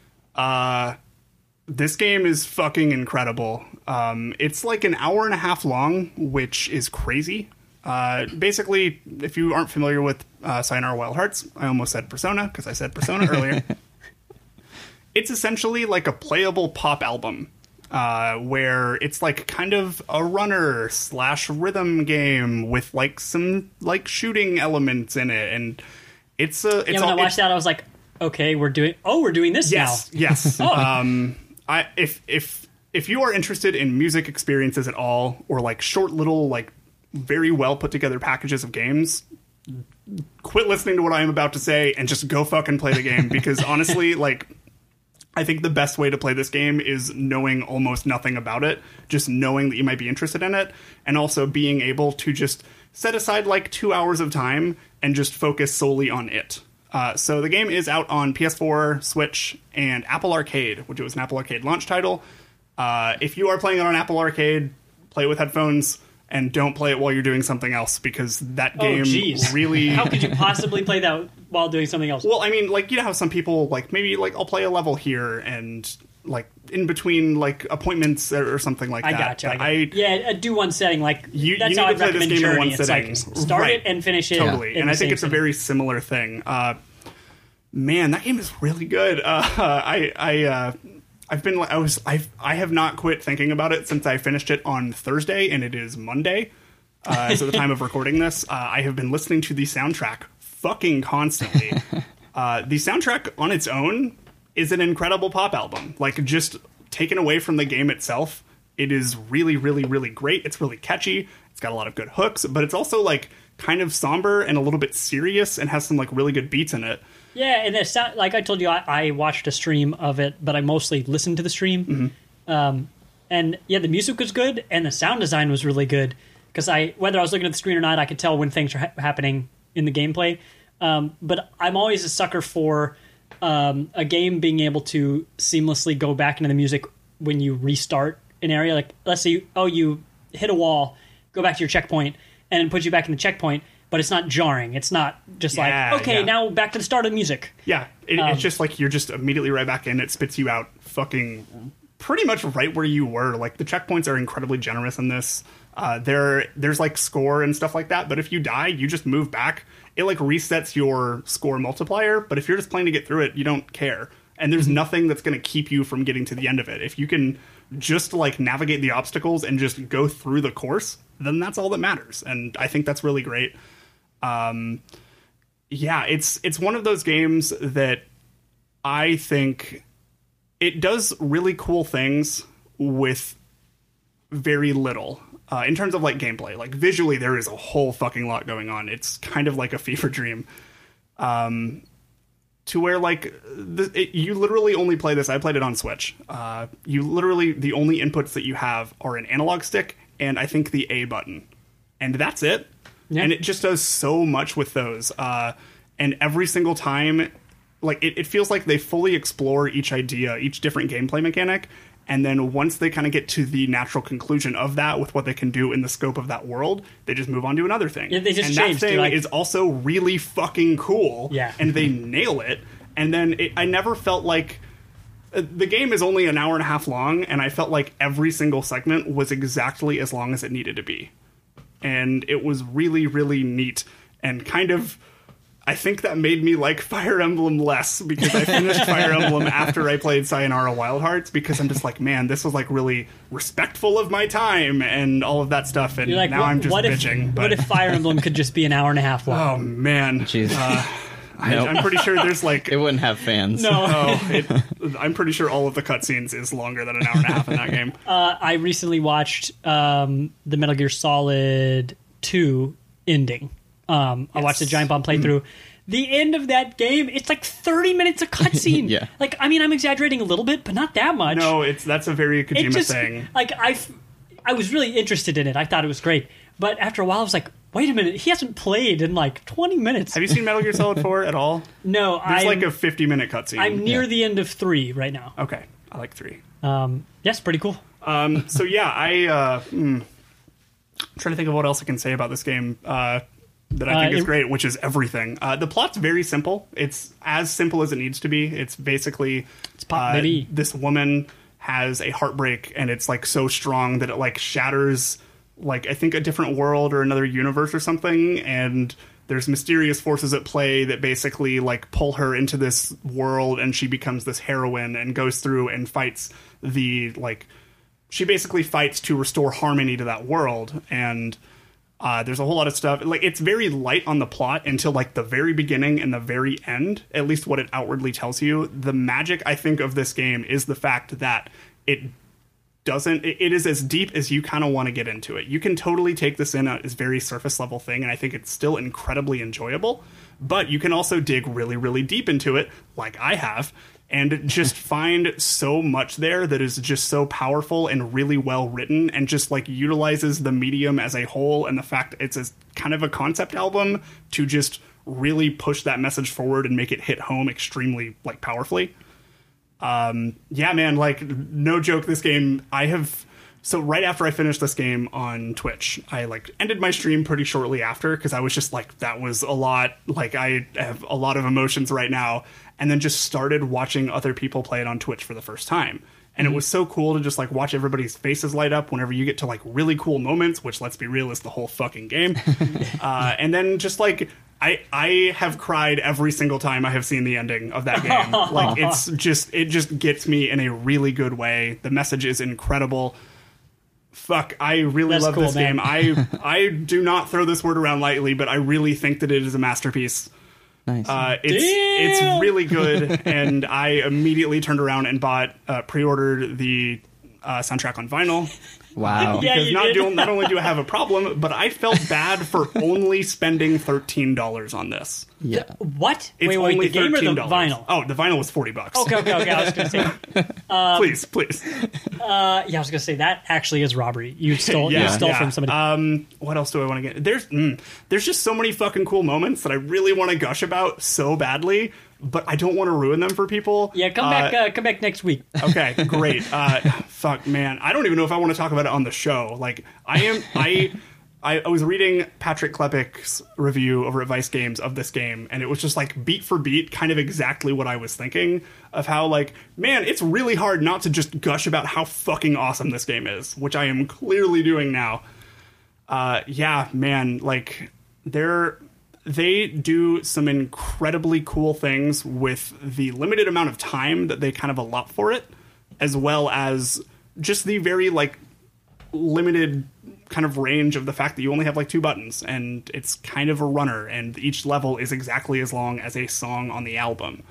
Uh, this game is fucking incredible. Um, it's like an hour and a half long, which is crazy. Uh, basically, if you aren't familiar with uh, Sayonara Wild Hearts, I almost said Persona because I said Persona earlier. It's essentially like a playable pop album uh, where it's like kind of a runner slash rhythm game with like some like shooting elements in it, and it's a. It's Yeah, when all, I watched it's- that, I was like, okay, we're doing. Oh, we're doing this Yes, now. yes. Oh. Um, I if if if you are interested in music experiences at all, or like short little like very well put together packages of games, quit listening to what I am about to say and just go fucking play the game, because honestly, like, I think the best way to play this game is knowing almost nothing about it, just knowing that you might be interested in it, and also being able to just set aside like two hours of time and just focus solely on it. Uh, so the game is out on P S four, Switch, and Apple Arcade, which was an Apple Arcade launch title. Uh, if you are playing it on Apple Arcade, play it with headphones, and don't play it while you're doing something else, because that Oh, game jeez. really... How could you possibly play that while doing something else? Well, I mean, like, you know how some people, like, maybe, like, I'll play a level here and, like, in between, like, appointments or, or something like I that. gotcha. I But gotcha. Yeah, uh, do one setting. Like You- that's you how need I to play this recommend game in Journey. one It's sitting. like start Right. it and finish it. Totally. in And the I think same it's a sitting. very similar thing. Uh, man, that game is really good. Uh, I, I, uh, I've been, I was, I've, I have not quit thinking about it since I finished it on Thursday, and it is Monday. uh, so at the time of recording this, uh, I have been listening to the soundtrack fucking constantly. uh, the soundtrack on its own is an incredible pop album. Like, just taken away from the game itself, it is really, really, really great. It's really catchy. It's got a lot of good hooks, but it's also like kind of somber and a little bit serious and has some like really good beats in it. Yeah, and the sound, like I told you, I, I watched a stream of it, but I mostly listened to the stream. Mm-hmm. Um, and yeah, the music was good, and the sound design was really good. Because I, whether I was looking at the screen or not, I could tell when things were ha- happening in the gameplay. Um, but I'm always a sucker for um, a game being able to seamlessly go back into the music when you restart an area. Like, let's say, you, oh, you hit a wall, go back to your checkpoint, and it puts you back in the checkpoint. But it's not jarring. It's not just Yeah, like, okay, yeah. now back to the start of the music. Yeah, it, Um, it's just like you're just immediately right back in. It spits you out fucking pretty much right where you were. Like, the checkpoints are incredibly generous in this. Uh, there, there's like score and stuff like that. But if you die, you just move back. It like resets your score multiplier. But if you're just playing to get through it, you don't care. And there's nothing that's going to keep you from getting to the end of it. If you can just like navigate the obstacles and just go through the course, then that's all that matters. And I think that's really great. Um, yeah, it's it's one of those games that I think it does really cool things with very little. Uh, in terms of like gameplay, like visually, there is a whole fucking lot going on. It's kind of like a fever dream. Um, to where like the, it, you literally only play this. I played it on Switch. Uh, you literally the only inputs that you have are an analog stick and I think the A button, and that's it. Yeah. And it just does so much with those. Uh, and every single time, like it, it feels like they fully explore each idea, each different gameplay mechanic. And then once they kind of get to the natural conclusion of that with what they can do in the scope of that world, they just move on to another thing. Yeah, they just and changed, that thing like- is also really fucking cool. Yeah. And they nail it. And then it, I never felt like... Uh, the game is only an hour and a half long, and I felt like every single segment was exactly as long as it needed to be. And it was really, really neat. And kind of... I think that made me like Fire Emblem less, because I finished Fire Emblem after I played Sayonara Wild Hearts, because I'm just like, man, this was like really respectful of my time and all of that stuff. And You're like, now what, I'm just what bitching. If, but what if Fire Emblem could just be an hour and a half long? oh man, Jeez. Uh, I, Nope. I'm pretty sure there's like It wouldn't have fans. No. oh, it, I'm pretty sure all of the cutscenes is longer than an hour and a half in that game. Uh, I recently watched um, the Metal Gear Solid two ending. Um, I watched the Giant Bomb playthrough. The end of that game, it's like thirty minutes of cutscene. Yeah. Like, I mean, I'm exaggerating a little bit, but not that much. No, it's that's a very it Kojima just, thing. like, I, I was really interested in it. I thought it was great. But after a while, I was like, wait a minute, he hasn't played in like twenty minutes. Have you seen Metal Gear Solid four at all? No, There's I'm, like a fifty minute cutscene. I'm near Yeah. the end of three right now. Okay, I like three. Um, yes, pretty cool. Um, so yeah, I uh, hmm, I'm trying to think of what else I can say about this game uh, that I Uh, think is it- great, which is everything. Uh, the plot's very simple. It's as simple as it needs to be. It's basically it's pop, baby. This woman has a heartbreak, and it's like so strong that it like shatters like I think a different world or another universe or something, and there's mysterious forces at play that basically like pull her into this world, and she becomes this heroine and goes through and fights the like she basically fights to restore harmony to that world. And uh, there's a whole lot of stuff. Like, it's very light on the plot until like the very beginning and the very end, at least what it outwardly tells you. The magic, I think, of this game is the fact that it doesn't it, it is as deep as you kind of want to get into it. You can totally take this in as very surface level thing, and I think it's still incredibly enjoyable, but you can also dig really, really deep into it, like I have, and just find so much there that is just so powerful and really well written, and just like utilizes the medium as a whole, and the fact it's a kind of a concept album to just really push that message forward and make it hit home extremely like powerfully. Um, yeah, man, like, no joke, this game, I have... So right after I finished this game on Twitch, I, like, ended my stream pretty shortly after, because I was just like, that was a lot. Like, I have a lot of emotions right now. And then just started watching other people play it on Twitch for the first time. And mm-hmm. It was so cool to just, like, watch everybody's faces light up whenever you get to, like, really cool moments, which, let's be real, is the whole fucking game. uh, and then just, like... I, I have cried every single time I have seen the ending of that game. Like, it's just, it just gets me in a really good way. The message is incredible. Fuck, I really That's love cool, this man. game. I I do not throw this word around lightly, but I really think that it is a masterpiece. Nice. Uh, it's Damn. it's really good, and I immediately turned around and bought uh, pre-ordered the uh, soundtrack on vinyl. Wow. Yeah, Because you not, did. do, not only do I have a problem, but I felt bad for only spending thirteen dollars on this. Yeah. What? It's wait, wait, only the game or the thirteen dollars. vinyl? Oh, the vinyl was forty bucks. Okay, okay, okay. I was going to say, please, please. uh, yeah, I was going to say that actually is robbery. You stole, you stole from somebody. Um, what else do I want to get? There's mm, there's just so many fucking cool moments that I really want to gush about so badly, but I don't want to ruin them for people. yeah, come back, uh, come back next week. Okay, great. Uh, fuck, man, I don't even know if I want to talk about it on the show. Like, I am, I, I, I was reading Patrick Klepek's review over at Vice Games of this game, and it was just like beat for beat, kind of exactly what I was thinking of how, like, man, it's really hard not to just gush about how fucking awesome this game is, which I am clearly doing now. Uh, yeah, man, like, they're. They do some incredibly cool things with the limited amount of time that they kind of allot for it, as well as just the very, like, limited kind of range of the fact that you only have, like, two buttons, and it's kind of a runner, and each level is exactly as long as a song on the album.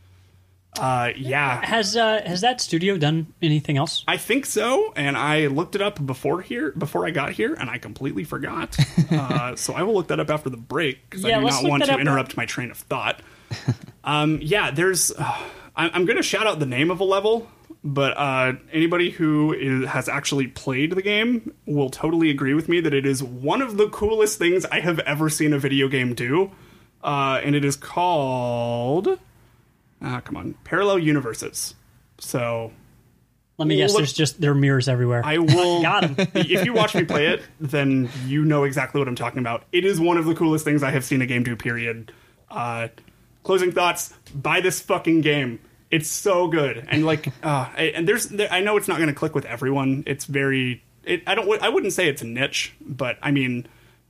Uh, yeah. Has uh, has that studio done anything else? I think so, and I looked it up before here, before I got here, and I completely forgot. uh, so I will look that up after the break because Yeah, I do let's not look want that to up. interrupt my train of thought. um, yeah, there's. Uh, I, I'm going to shout out the name of a level, but uh, anybody who is, has actually played the game will totally agree with me that it is one of the coolest things I have ever seen a video game do, uh, and it is called. Ah, come on, Parallel Universes. So. Let me guess. Look- There's just there are mirrors everywhere. I will. Got him. If you watch me play it, then you know exactly what I'm talking about. It is one of the coolest things I have seen a game do, period. Uh, closing thoughts, buy this fucking game. It's so good. And like, uh, and there's, there, I know it's not going to click with everyone. It's very, it, I don't, I wouldn't say it's a niche, but I mean,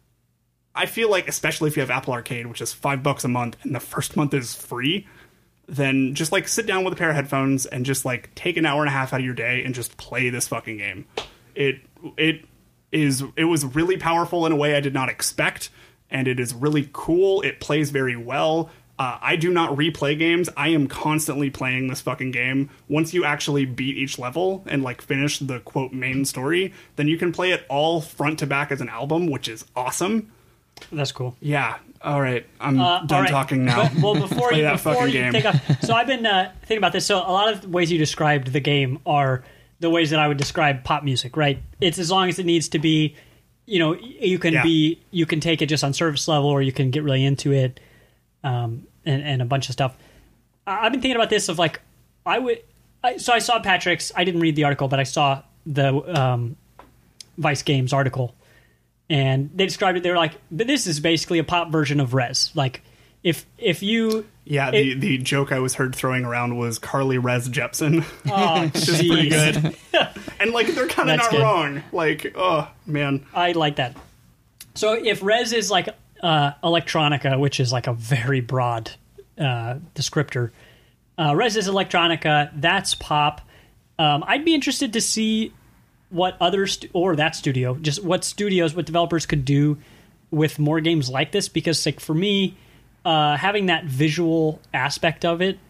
I feel like, especially if you have Apple Arcade, which is five bucks a month and the first month is free, then just like sit down with a pair of headphones and just like take an hour and a half out of your day and just play this fucking game. It it is it was really powerful in a way I did not expect, and it is really cool. It plays very well. Uh, I do not replay games. I am constantly playing this fucking game. Once you actually beat each level and like finish the quote main story, then you can play it all front to back as an album, which is awesome. That's cool. Yeah. All right. I'm Uh, done all right. talking now. But, well, before Play you that before fucking you game. take off, so I've been uh, thinking about this. So a lot of the ways you described the game are the ways that I would describe pop music. Right? It's as long as it needs to be. You know, you can Yeah. be you can take it just on surface level, or you can get really into it, um, and, and a bunch of stuff. I- I've been thinking about this of like I would. I, so I saw Patrick's. I didn't read the article, but I saw the um, Vice Games article. And they described it. They were like, "But this is basically a pop version of Rez. Like, if if you, Yeah, the, the joke I was heard throwing around was Carly Rez Jepsen. oh, Which is pretty jeez. good. And, like, they're kind of That's not good. wrong. Like, oh, man. I like that. So if Rez is like uh, electronica, which is like a very broad uh, descriptor, uh, Rez is electronica. That's pop. Um, I'd be interested to see what other stu- or that studio, just what studios, what developers could do with more games like this. Because like for me, uh, having that visual aspect of it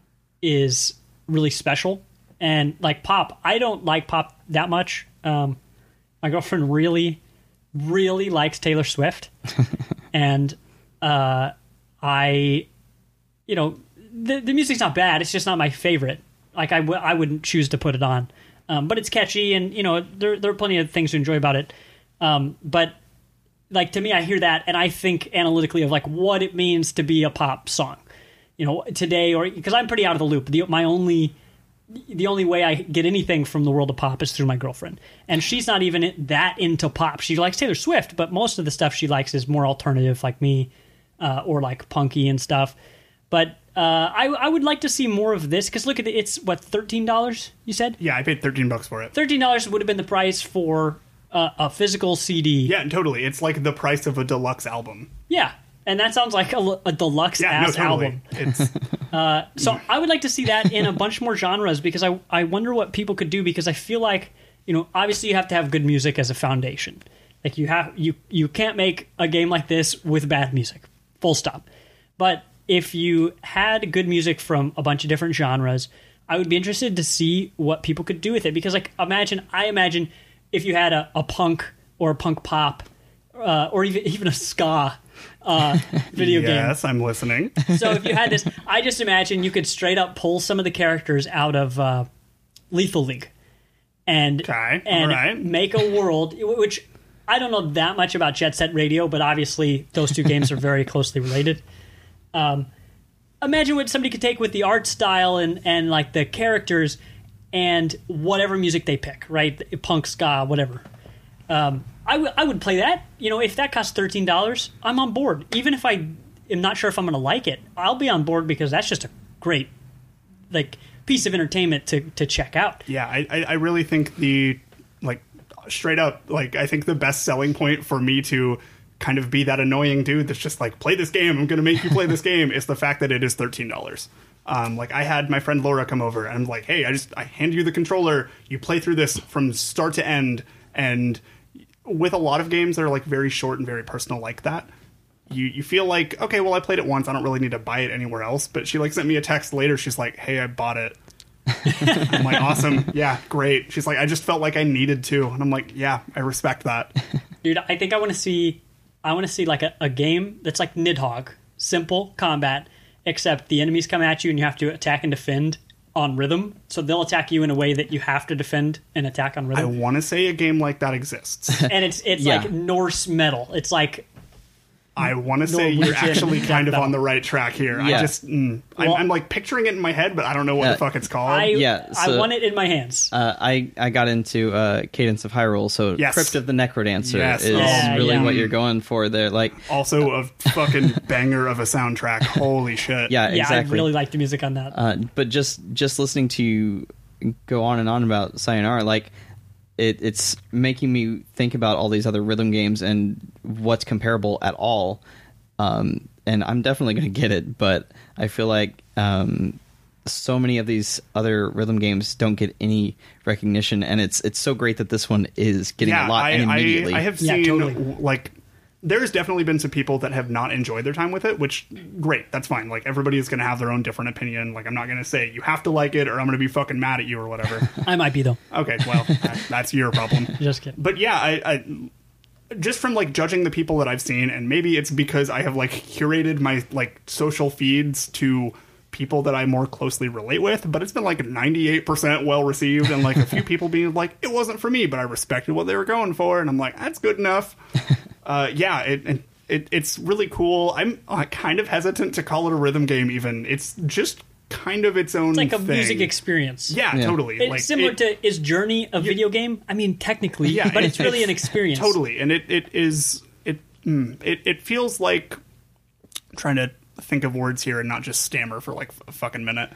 is really special. And like pop, I don't like pop that much. Um, my girlfriend really, really likes Taylor Swift, and uh, I, you know, the the music's not bad. It's just not my favorite. Like I, w- I wouldn't choose to put it on, um, but it's catchy, and you know, there there are plenty of things to enjoy about it. Um, but like to me, I hear that, and I think analytically of like what it means to be a pop song, you know, today, or because I'm pretty out of the loop. The, my only the only way I get anything from the world of pop is through my girlfriend. And she's not even that into pop. She likes Taylor Swift, but most of the stuff she likes is more alternative like me, uh, or like punky and stuff. But uh, I, I would like to see more of this, because look at it, it's, what, thirteen dollars, you said? Yeah, I paid thirteen bucks for it. thirteen dollars would have been the price for uh, a physical C D. Yeah, totally. It's like the price of a deluxe album. Yeah, and that sounds like a, a deluxe Yeah, no, ass totally. album. It's So I would like to see that in a bunch more genres, because I I wonder what people could do, because I feel like you know, obviously you have to have good music as a foundation. Like you have you you can't make a game like this with bad music. Full stop. But if you had good music from a bunch of different genres, I would be interested to see what people could do with it. Because, like, imagine, I imagine if you had a, a punk or a punk pop uh, or even even a ska uh, video yes, game. Yes, I'm listening. So if you had this, I just imagine you could straight up pull some of the characters out of uh, Lethal League and okay. and right. make a world, which I don't know that much about Jet Set Radio, but obviously those two games are very closely related. Um, imagine what somebody could take with the art style and, and like the characters and whatever music they pick, right? Punk, ska, whatever. Um, I, w- I would play that. You know, if that costs thirteen dollars, I'm on board. Even if I am not sure if I'm going to like it, I'll be on board because that's just a great like piece of entertainment to, to check out. Yeah, I, I I really think the, like, straight up, like, I think the best selling point for me to kind of be that annoying dude that's just like, play this game, I'm going to make you play this game, is the fact that it is thirteen dollars. Um, like, I had my friend Laura come over, and I'm like, hey, I just, I hand you the controller, you play through this from start to end, and with a lot of games that are, like, very short and very personal like that, you, you feel like, okay, well, I played it once, I don't really need to buy it anywhere else, but she, like, sent me a text later, she's like, hey, I bought it. I'm like, awesome, yeah, great. She's like, I just felt like I needed to, and I'm like, yeah, I respect that. Dude, I think I want to see, I want to see, like, a, a game that's like Nidhogg, simple combat, except the enemies come at you and you have to attack and defend on rhythm. So they'll attack you in a way that you have to defend and attack on I rhythm. want to say a game like that exists. And it's it's Yeah. like Norse metal. It's like I want to say Norwegian you're actually kind of death on the right track here. I Yeah. just, mm, Well- I'm, I'm like picturing it in my head, but I don't know what Uh, the fuck it's called. I Yeah, I so- want it in my hands. Uh, I I got into uh, Cadence of Hyrule, so Yes. Crypt of the Necrodancer Yes. is Yeah, really yeah. what you're going for there. Like, Also a fucking banger of a soundtrack. Holy shit. yeah, yeah, exactly. I really like the music on that. Uh, but just just listening to you go on and on about Sayonara, like it, it's making me think about all these other rhythm games and what's comparable at all. Um, and I'm definitely going to get it, but I feel like um, so many of these other rhythm games don't get any recognition, and it's it's so great that this one is getting yeah, a lot I, and I, immediately. I have Yeah, seen, totally. like, there's definitely been some people that have not enjoyed their time with it, which, great, that's fine. Like, everybody is going to have their own different opinion. Like, I'm not going to say, you have to like it, or I'm going to be fucking mad at you, or whatever. I might be, though. Okay, well, that, that's your problem. Just kidding. But yeah, I, I just from like judging the people that I've seen, and maybe it's because I have like curated my like social feeds to people that I more closely relate with, but it's been like ninety-eight percent well received, and like a few people being like, it wasn't for me, but I respected what they were going for, and I'm like, that's good enough. uh, yeah, it, it, it it's really cool. I'm uh, kind of hesitant to call it a rhythm game. Even it's just kind of its own. It's like a thing. music experience. Yeah, Yeah. totally. It's like, similar it- to is Journey a video game? I mean, technically, Yeah, but it- it's really an experience. Totally, and it, it is it, mm, it it feels like I'm trying to think of words here and not just stammer for like a fucking minute.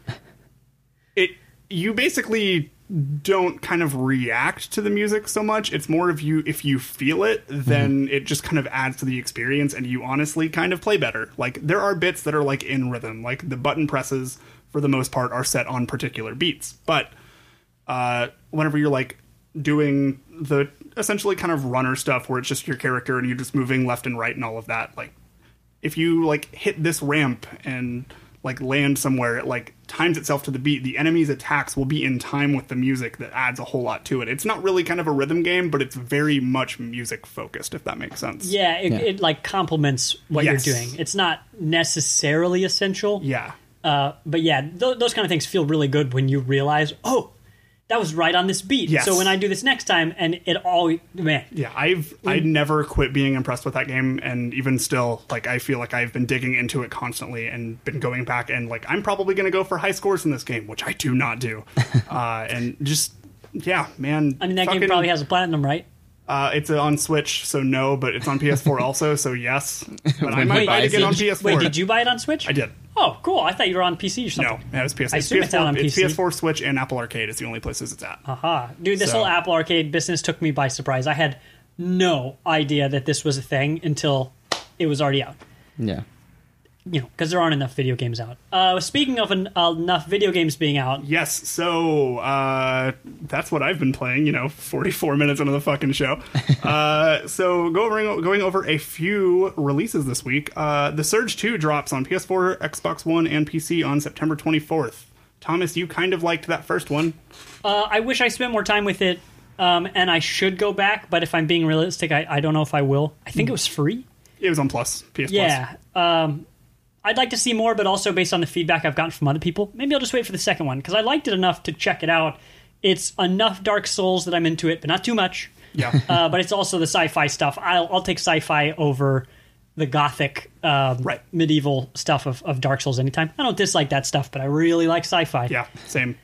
It you basically don't kind of react to the music so much. It's more of you if you feel it, then it just kind of adds to the experience, and you honestly kind of play better. Like there are bits that are like in rhythm, like the button presses for the most part are set on particular beats, but uh, whenever you're like doing the essentially kind of runner stuff where it's just your character and you're just moving left and right and all of that, like if you like hit this ramp and like land somewhere, it like times itself to the beat, the enemy's attacks will be in time with the music. That adds a whole lot to it. It's not really kind of a rhythm game, but it's very much music focused, if that makes sense. Yeah, it, Yeah. it like complements what Yes. you're doing. It's not necessarily essential. Yeah. Uh, but yeah, th- those kind of things feel really good when you realize, oh, that was right on this beat. Yes. So when I do this next time, and it all, man, Yeah, I've I never quit being impressed with that game, and even still, like I feel like I've been digging into it constantly and been going back, and like I'm probably going to go for high scores in this game, which I do not do. uh, and just yeah, man. I mean, that fucking- game probably has a platinum, right? Uh, it's on Switch, so no, but it's on P S four also, so yes. But I might Wait, buy it did again on did you- P S four. Wait, did you buy it on Switch? I did. Oh, cool. I thought you were on P C or something. No, it was P S. I it's assume it's P S four, out on it's P C. P S four, Switch, and Apple Arcade is the only places it's at. Aha. Dude, this So- whole Apple Arcade business took me by surprise. I had no idea that this was a thing until it was already out. yeah. you know, because there aren't enough video games out. Uh, speaking of an, uh, enough video games being out, Yes, so uh, that's what I've been playing, you know, forty-four minutes into the fucking show. uh, so going, going over a few releases this week. Uh, The Surge two drops on P S four, Xbox One, and P C on September twenty-fourth. Thomas, you kind of liked that first one. uh, I wish I spent more time with it, um, and I should go back, but if I'm being realistic, I, I don't know if I will. I think it was free. It was on Plus, P S Yeah. Um, I'd like to see more, but also based on the feedback I've gotten from other people, maybe I'll just wait for the second one, because I liked it enough to check it out. It's enough Dark Souls that I'm into it, but not too much. Yeah. Uh, but it's also the sci-fi stuff. I'll, I'll take sci-fi over the gothic, um, Right. medieval stuff of, of Dark Souls anytime. I don't dislike that stuff, but I really like sci-fi. Yeah, same.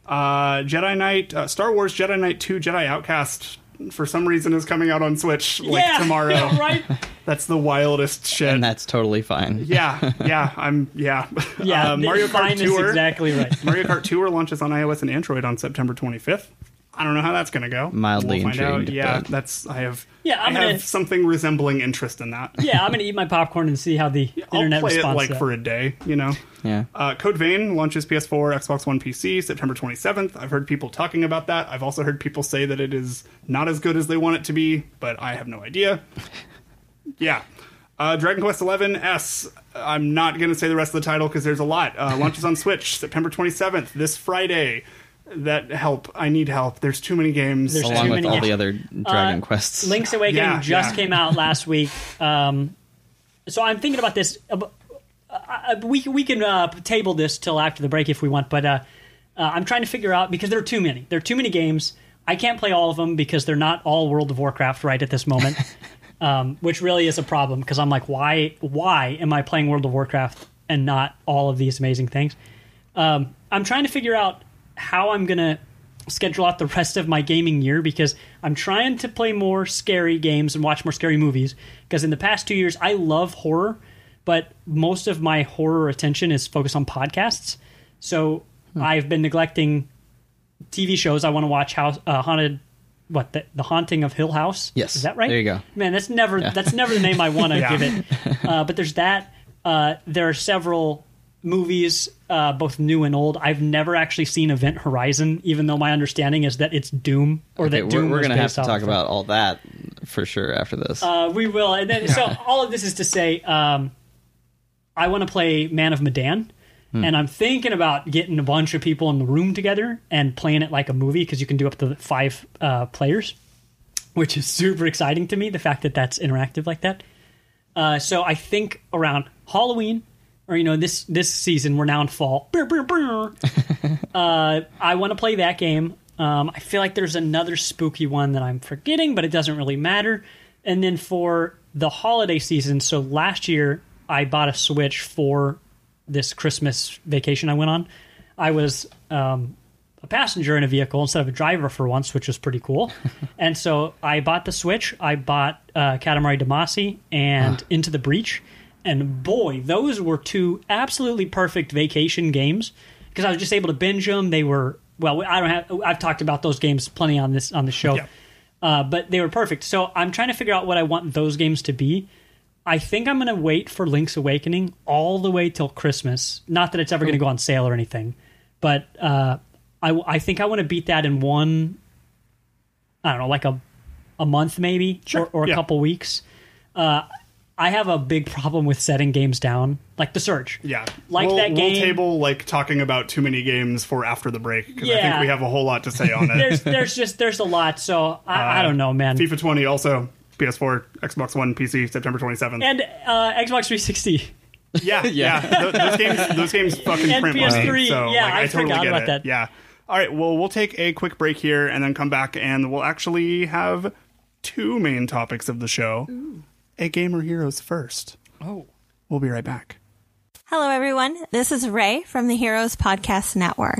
Uh, Jedi Knight, uh, Star Wars Jedi Knight two Jedi Outcast, for some reason, is coming out on Switch like Yeah, tomorrow. right? That's the wildest shit. And that's totally fine. yeah, yeah, I'm, yeah. Yeah, uh, Mario fine Kart is Tour. exactly right. Mario Kart Tour launches on iOS and Android on September twenty-fifth. I don't know how that's going to go. Mildly we'll find intrigued, out. Yeah, but- that's, I have, Yeah, I'm I gonna- have something resembling interest in that. Yeah, I'm going to eat my popcorn and see how the I'll internet play it responds like to that. for a day, you know? Yeah. Uh, Code Vein launches P S four, Xbox One, P C, September twenty-seventh. I've heard people talking about that. I've also heard people say that it is not as good as they want it to be, but I have no idea. Yeah. Uh, Dragon Quest eleven S. I'm not going to say the rest of the title because there's a lot. Uh, launches on Switch, September twenty-seventh, this Friday. That help. I need help. There's too many games. There's Along too with many all games. the other Dragon Quests. Link's Awakening Yeah, just yeah. came out last week. Um, so I'm thinking about this. Uh, uh, we we can uh, table this till after the break if we want, but uh, uh, I'm trying to figure out, because there are too many. There are too many games. I can't play all of them because they're not all World of Warcraft right at this moment, um, which really is a problem, because I'm like, why why am I playing World of Warcraft and not all of these amazing things? Um, I'm trying to figure out how I'm going to schedule out the rest of my gaming year, because I'm trying to play more scary games and watch more scary movies, because in the past two years I love horror, but most of my horror attention is focused on podcasts. So hmm. I've been neglecting T V shows. I want to watch House uh, Haunted what the, the Haunting of Hill House. Yes. Is that right? There you go. Man, that's never Yeah. that's never the name I want to Yeah. give it. Uh, but there's that. Uh, there are several movies, uh, both new and old. I've never actually seen Event Horizon, even though my understanding is that it's Doom, or Okay, that Doom we're, we're was going to have based to off talk of. about all that for sure after this. Uh, we will. And then, so all of this is to say, um, I want to play Man of Medan, Hmm. and I'm thinking about getting a bunch of people in the room together and playing it like a movie, because you can do up to five uh, players, which is super exciting to me, the fact that that's interactive like that. Uh, so I think around Halloween, or, you know, this this season, we're now in fall. Brr, brr, brr. uh, I want to play that game. Um, I feel like there's another spooky one that I'm forgetting, but it doesn't really matter. And then for the holiday season, so last year I bought a Switch for this Christmas vacation I went on. I was um, a passenger in a vehicle instead of a driver for once, which was pretty cool. And so I bought the Switch. I bought uh, Katamari Damacy and huh. Into the Breach. And boy, those were two absolutely perfect vacation games, because I was just able to binge them. They were, well, I don't have, I've talked about those games plenty on this on the show, Yeah. uh, but they were perfect. So I'm trying to figure out what I want those games to be. I think I'm going to wait for Link's Awakening all the way till Christmas. Not that it's ever going to go on sale or anything, but uh, I, I think I want to beat that in one, I don't know, like a a month maybe, Sure. or, or a Yeah. couple weeks. Uh, I have a big problem with setting games down, like The Surge. Yeah. Like we'll, that game. We'll table like talking about too many games for after the break, because I Yeah. think we have a whole lot to say on it. There's there's just there's a lot, so I, Uh, I don't know, man. FIFA twenty also P S four, Xbox One, P C, September twenty-seventh. And uh, Xbox three sixty. Yeah, yeah. Th- those games, those games fucking And print P S three, money. So, yeah, like, I I, totally forgot get about it. that. Yeah. All right. Well, we'll take a quick break here and then come back, and we'll actually have two main topics of the show. Ooh. A Gamer Heroes first. Oh. We'll be right back. Hello, everyone. This is Ray from the Heroes Podcast Network.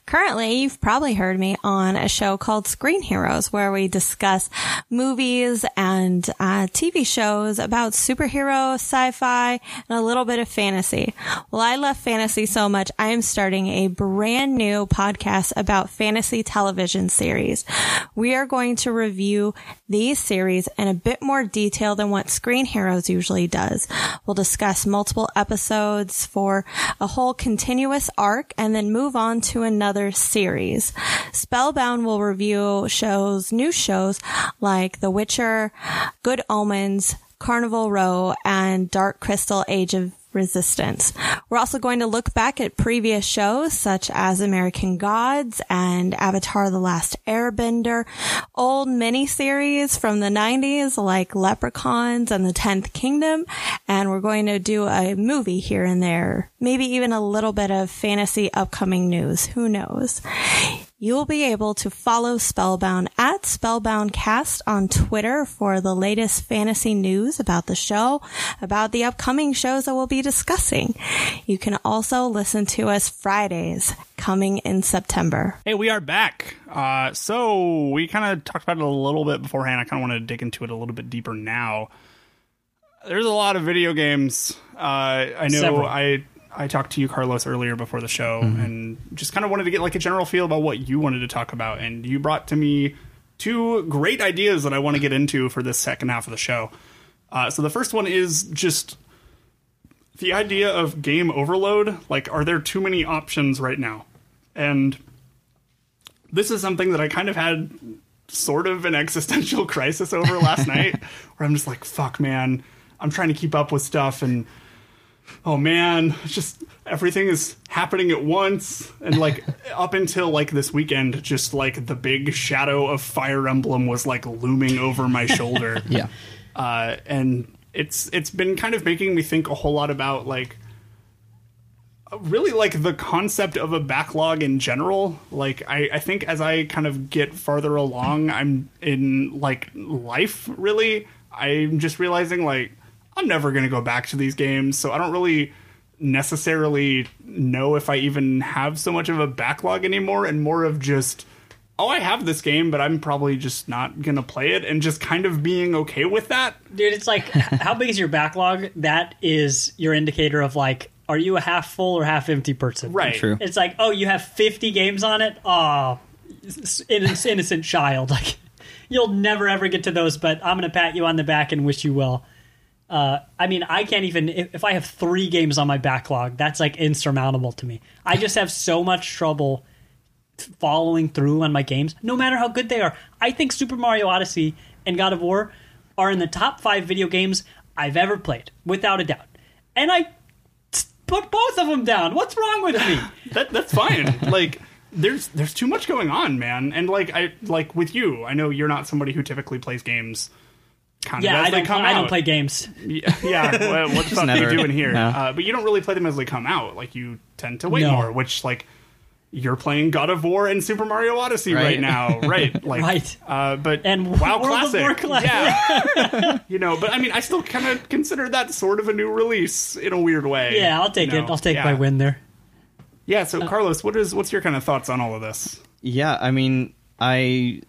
Currently, you've probably heard me on a show called Screen Heroes, where we discuss movies and uh, T V shows about superhero, sci-fi, and a little bit of fantasy. Well, I love fantasy so much, I am starting a brand new podcast about fantasy television series. We are going to review these series in a bit more detail than what Screen Heroes usually does. We'll discuss multiple episodes for a whole continuous arc and then move on to another series. Spellbound will review shows, new shows like The Witcher, Good Omens, Carnival Row, and Dark Crystal Age of Resistance. We're also going to look back at previous shows such as American Gods and Avatar: The Last Airbender, old miniseries from the nineties like Leprechauns and The Tenth Kingdom, and we're going to do a movie here and there, maybe even a little bit of fantasy upcoming news. Who knows? You will be able to follow Spellbound at SpellboundCast on Twitter for the latest fantasy news about the show, about the upcoming shows that we'll be discussing. You can also listen to us Fridays coming in September. Hey, we are back. Uh, so we kind of talked about it a little bit beforehand. I kind of want to dig into it a little bit deeper now. There's a lot of video games. Uh, I know Several. I... I talked to you, Carlos, earlier before the show, mm-hmm. and just kind of wanted to get like a general feel about what you wanted to talk about. And you brought to me two great ideas that I want to get into for this second half of the show. Uh, so the first one is just the idea of game overload. Like, are there too many options right now? And this is something that I kind of had sort of an existential crisis over last night, where I'm just like, fuck, man, I'm trying to keep up with stuff, and oh man, just everything is happening at once. And like up until like this weekend, just like the big shadow of Fire Emblem was like looming over my shoulder. Yeah. Uh, and it's it's been kind of making me think a whole lot about like really like the concept of a backlog in general. Like I, I think as I kind of get farther along, I'm in like life really, I'm just realizing like I'm never going to go back to these games, so I don't really necessarily know if I even have so much of a backlog anymore, and more of just, oh, I have this game, but I'm probably just not going to play it, and just kind of being okay with that. Dude, it's like, how big is your backlog? That is your indicator of, like, are you a half full or half empty person? Right. True. It's like, oh, you have fifty games on it? Oh, innocent child. Like, you'll never, ever get to those, but I'm going to pat you on the back and wish you well. Uh, I mean, I can't even, if, if I have three games on my backlog, that's like insurmountable to me. I just have so much trouble following through on my games, no matter how good they are. I think Super Mario Odyssey and God of War are in the top five video games I've ever played, without a doubt. And I put both of them down. What's wrong with me? that That's fine. Like, there's there's too much going on, man. And like I like with you, I know you're not somebody who typically plays games kind yeah, of as I they don't, come I out. don't play games. Yeah, yeah well, what the fuck never, are you doing here? no. Uh, but you don't really play them as they come out. Like, you tend to wait No. more, which, like, you're playing God of War and Super Mario Odyssey right, Right. now, right? Like, Right. Uh, but And WoW World of Classic, Warcraft. yeah. You know, but I mean, I still kind of consider that sort of a new release in a weird way. Yeah, I'll take you it. know? I'll take yeah. my win there. Yeah. So, Carlos, what is what's your kind of thoughts on all of this? Yeah, I mean, I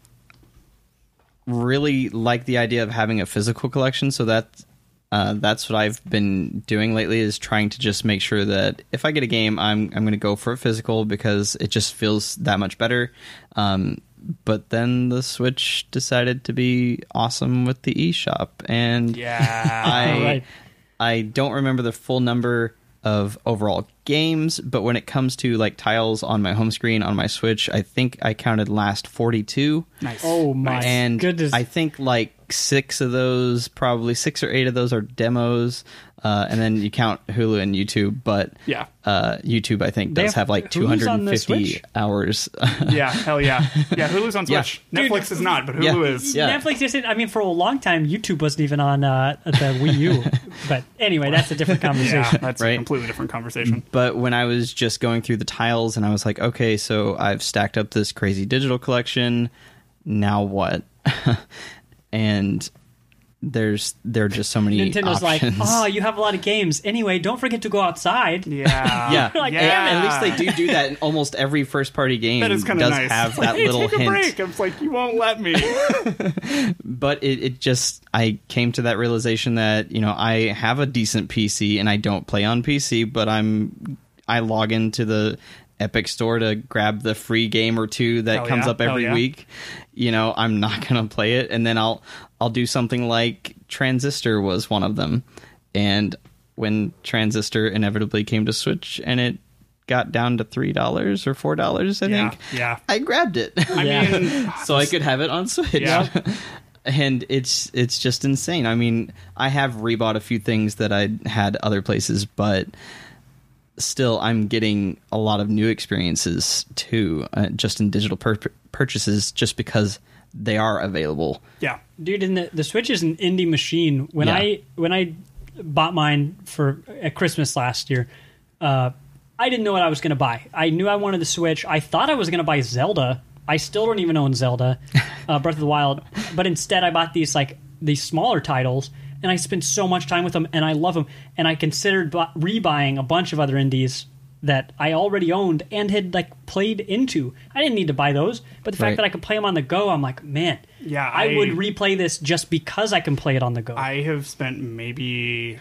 really like the idea of having a physical collection, so that uh, that's what I've been doing lately, is trying to just make sure that if I get a game, I'm I'm going to go for a physical, because it just feels that much better. Um, but then the Switch decided to be awesome with the eShop, and Yeah. I Right. I don't remember the full number of overall games, but when it comes to like tiles on my home screen on my Switch, I think I counted last forty-two. Nice. Oh my Nice. And goodness. I think like six of those, probably six or eight of those are demos. Uh, and then you count Hulu and YouTube, but Yeah. uh, YouTube I think They does have- have like Hulu's on the two hundred fifty Switch? hours. Yeah. Hell yeah. Yeah. Hulu's on Yeah. Switch. Netflix is not, but Hulu Yeah. is. Yeah. Netflix isn't. I mean, for a long time, YouTube wasn't even on uh, the Wii U. But anyway, that's a different conversation. Yeah, that's a Right. completely different conversation. But when I was just going through the tiles and I was like, okay, so I've stacked up this crazy digital collection. Now what? And there's there are just so many Nintendo's options. like, oh, you have a lot of games. Anyway, don't forget to go outside. Yeah. yeah, Like, And yeah. at least they do do that in almost every first party game. That is kind of does nice. have It's that like, hey, little take a hint. break. I'm like, you won't let me. But it, it just, I came to that realization that, you know, I have a decent P C and I don't play on P C, but I'm, I log into the Epic Store to grab the free game or two that Hell comes yeah. up every Hell yeah. week. You know, I'm not going to play it. And then I'll, I'll do something like Transistor was one of them. And when Transistor inevitably came to Switch and it got down to three dollars or four dollars, I Yeah, think. yeah. I grabbed it. I Yeah. mean, so I could have it on Switch. Yeah. And it's it's just insane. I mean, I have rebought a few things that I had other places, but still, I'm getting a lot of new experiences too, uh, just in digital pur- purchases, just because they are available. yeah. Dude, and the, the Switch is an indie machine. When Yeah. I when I bought mine for at Christmas last year, uh, I didn't know what I was going to buy. I knew I wanted the Switch. I thought I was going to buy Zelda. I still don't even own Zelda, uh, Breath of the Wild. But instead, I bought these like these smaller titles, and I spent so much time with them, and I love them. And I considered bu- rebuying a bunch of other indies that I already owned and had like played into. I didn't need to buy those, but the fact Right. that I could play them on the go, I'm like, man, Yeah, I, I- would replay this just because I can play it on the go. I have spent maybe.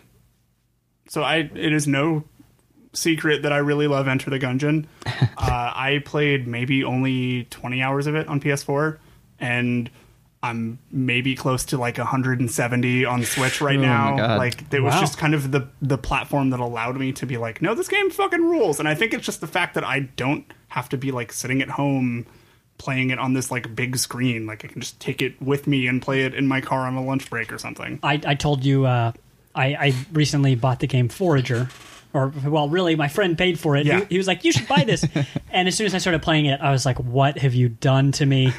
So I, it is no secret that I really love Enter the Gungeon. uh, I played maybe only twenty hours of it on P S four, and I'm maybe close to like one hundred seventy on Switch right Oh my now. God. Like it was Wow. just kind of the the platform that allowed me to be like, no, this game fucking rules. And I think it's just the fact that I don't have to be like sitting at home playing it on this like big screen. Like I can just take it with me and play it in my car on a lunch break or something. I, I told you uh, I, I recently bought the game Forager. Or, well, really, my friend paid for it. Yeah. He, he was like, you should buy this. And as soon as I started playing it, I was like, what have you done to me?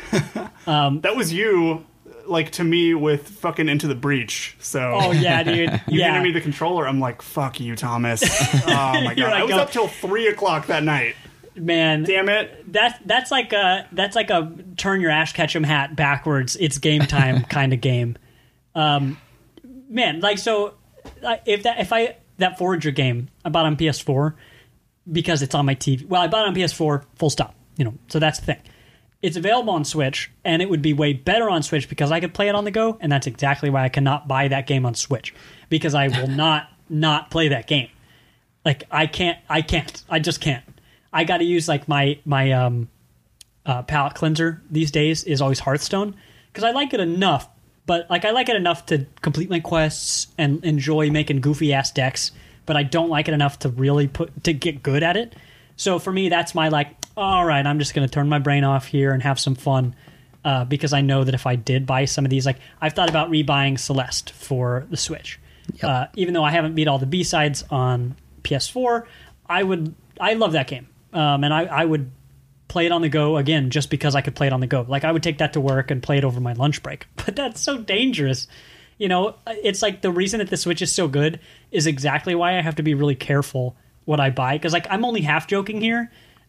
That was you, like, to me with fucking Into the Breach. So, Oh, yeah, dude. you yeah. handed me the controller. I'm like, fuck you, Thomas. Oh my You're god, I like, was oh. up till three o'clock that night. Man, Damn it. That, that's like a that's like a turn your Ash Ketchum hat backwards. It's game time kind of game. Um, man, like, so uh, if that if I that Forager game I bought on P S four because it's on my T V. Well, I bought it on P S four, full stop. You know, so that's the thing. It's available on Switch, and it would be way better on Switch because I could play it on the go, and that's exactly why I cannot buy that game on Switch, because I will not not play that game. Like, I can't, I can't, I just can't. I got to use, like, my my um, uh, palate cleanser these days is always Hearthstone, because I like it enough, but, like, I like it enough to complete my quests and enjoy making goofy-ass decks, but I don't like it enough to really put, to get good at it. So for me, that's my, like, all right, I'm just going to turn my brain off here and have some fun, uh, because I know that if I did buy some of these, like, I've thought about rebuying Celeste for the Switch. Yep. Uh, even though I haven't beat all the B-sides on P S four, I would, I love that game. Um, and I, I would play it on the go again just because I could play it on the go. Like, I would take that to work and play it over my lunch break. But that's so dangerous. You know, it's like the reason that the Switch is so good is exactly why I have to be really careful what I buy. Because, like, I'm only half joking here.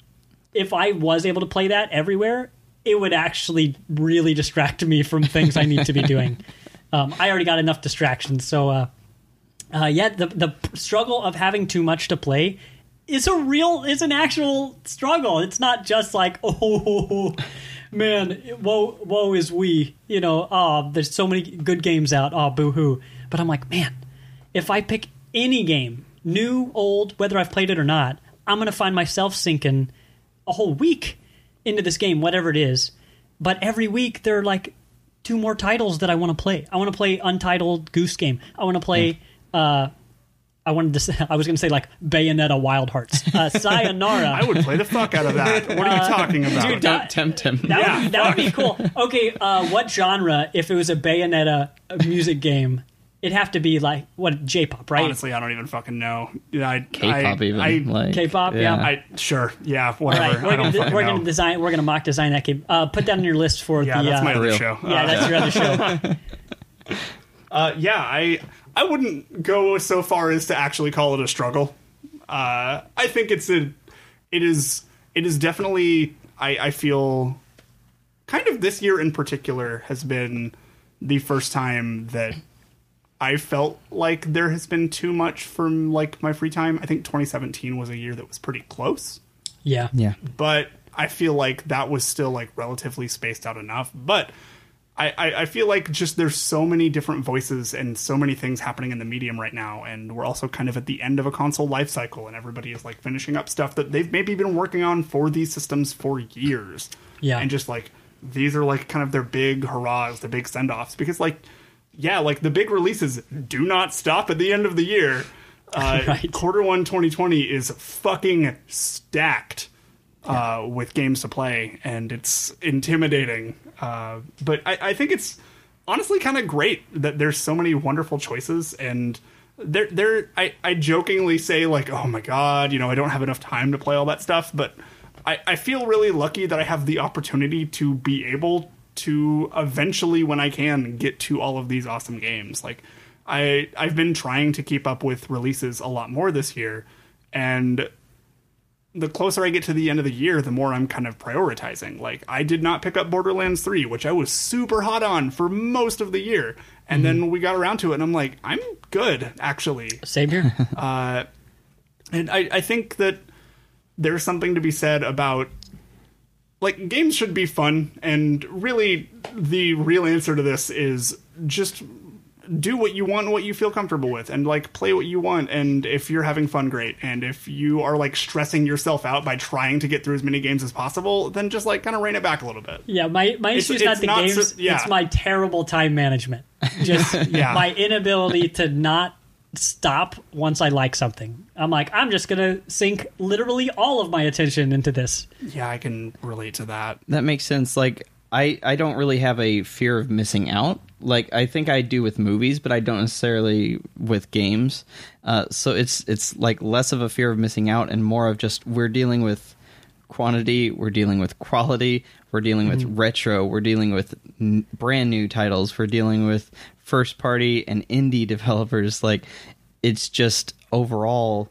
If I was able to play that everywhere, it would actually really distract me from things I need to be doing. Um, I already got enough distractions. So, uh, uh, yeah, the the struggle of having too much to play is a real, is an actual struggle. It's not just like, oh, man, woe, woe is we. You know, oh, there's so many good games out. Oh, boo-hoo. But I'm like, man, if I pick any game, new, old, whether I've played it or not, I'm going to find myself sinking a whole week into this game, whatever it is. But every week, there are like two more titles that I want to play. I want to play Untitled Goose Game. I want to play... Uh, I wanted to say, I was going to say like Bayonetta Wild Hearts. Uh, Sayonara. I would play the fuck out of that. What are you talking about? dude, Don't that- tempt him. That, Yeah, would, that would be cool. Okay, uh, what genre, if it was a Bayonetta music game, it'd have to be like, what, J-pop, right? Honestly, I don't even fucking know. I, K-pop I, even. I, like, K-pop, yeah. I, sure, yeah, All whatever. right, I we're don't gonna, de- fucking we're know. gonna design, we're gonna mock design that game. Uh, put that on your list for Yeah, the. that's uh, my other real. show. yeah, Uh, that's your other show. Uh, yeah, I I wouldn't go so far as to actually call it a struggle. Uh, I think it's a, it is it is definitely. I, I feel kind of this year in particular has been the first time that I felt like there has been too much from like my free time. I think twenty seventeen was a year that was pretty close. Yeah. Yeah. But I feel like that was still like relatively spaced out enough. But I, I, I feel like just there's so many different voices and so many things happening in the medium right now. And we're also kind of at the end of a console life cycle, and everybody is like finishing up stuff that they've maybe been working on for these systems for years. Yeah. And just like these are like kind of their big hurrahs, the big send-offs, because like, yeah, like the big releases do not stop at the end of the year. Uh, Right. Quarter one twenty twenty is fucking stacked uh, with games to play, and it's intimidating. Uh, but I, I think it's honestly kind of great that there's so many wonderful choices, and they're, they're, I, I jokingly say like, oh my God, you know, I don't have enough time to play all that stuff, but I, I feel really lucky that I have the opportunity to be able to eventually, when I can, get to all of these awesome games. Like, I, I've been trying to keep up with releases a lot more this year, and the closer I get to the end of the year, the more I'm kind of prioritizing. Like, I did not pick up Borderlands three, which I was super hot on for most of the year. And mm-hmm. then we got around to it, and I'm like, I'm good, actually. Same here. uh, and I, I think that there's something to be said about, like, games should be fun. And really, the real answer to this is just do what you want and what you feel comfortable with, and like play what you want. And if you're having fun, great. And if you are like stressing yourself out by trying to get through as many games as possible, then just like kind of rein it back a little bit. Yeah, my, my issue is not the not games, so, yeah. it's my terrible time management. Just yeah. my inability to not stop once I like something. I'm like, I'm just gonna sink literally all of my attention into this. Yeah, I can relate to that. That makes sense. Like, I, I don't really have a fear of missing out. Like, I think I do with movies, but I don't necessarily with games. Uh, so it's it's like less of a fear of missing out and more of just we're dealing with quantity, we're dealing with quality, we're dealing with mm-hmm. retro, we're dealing with n- brand new titles, we're dealing with first party and indie developers. Like, it's just overall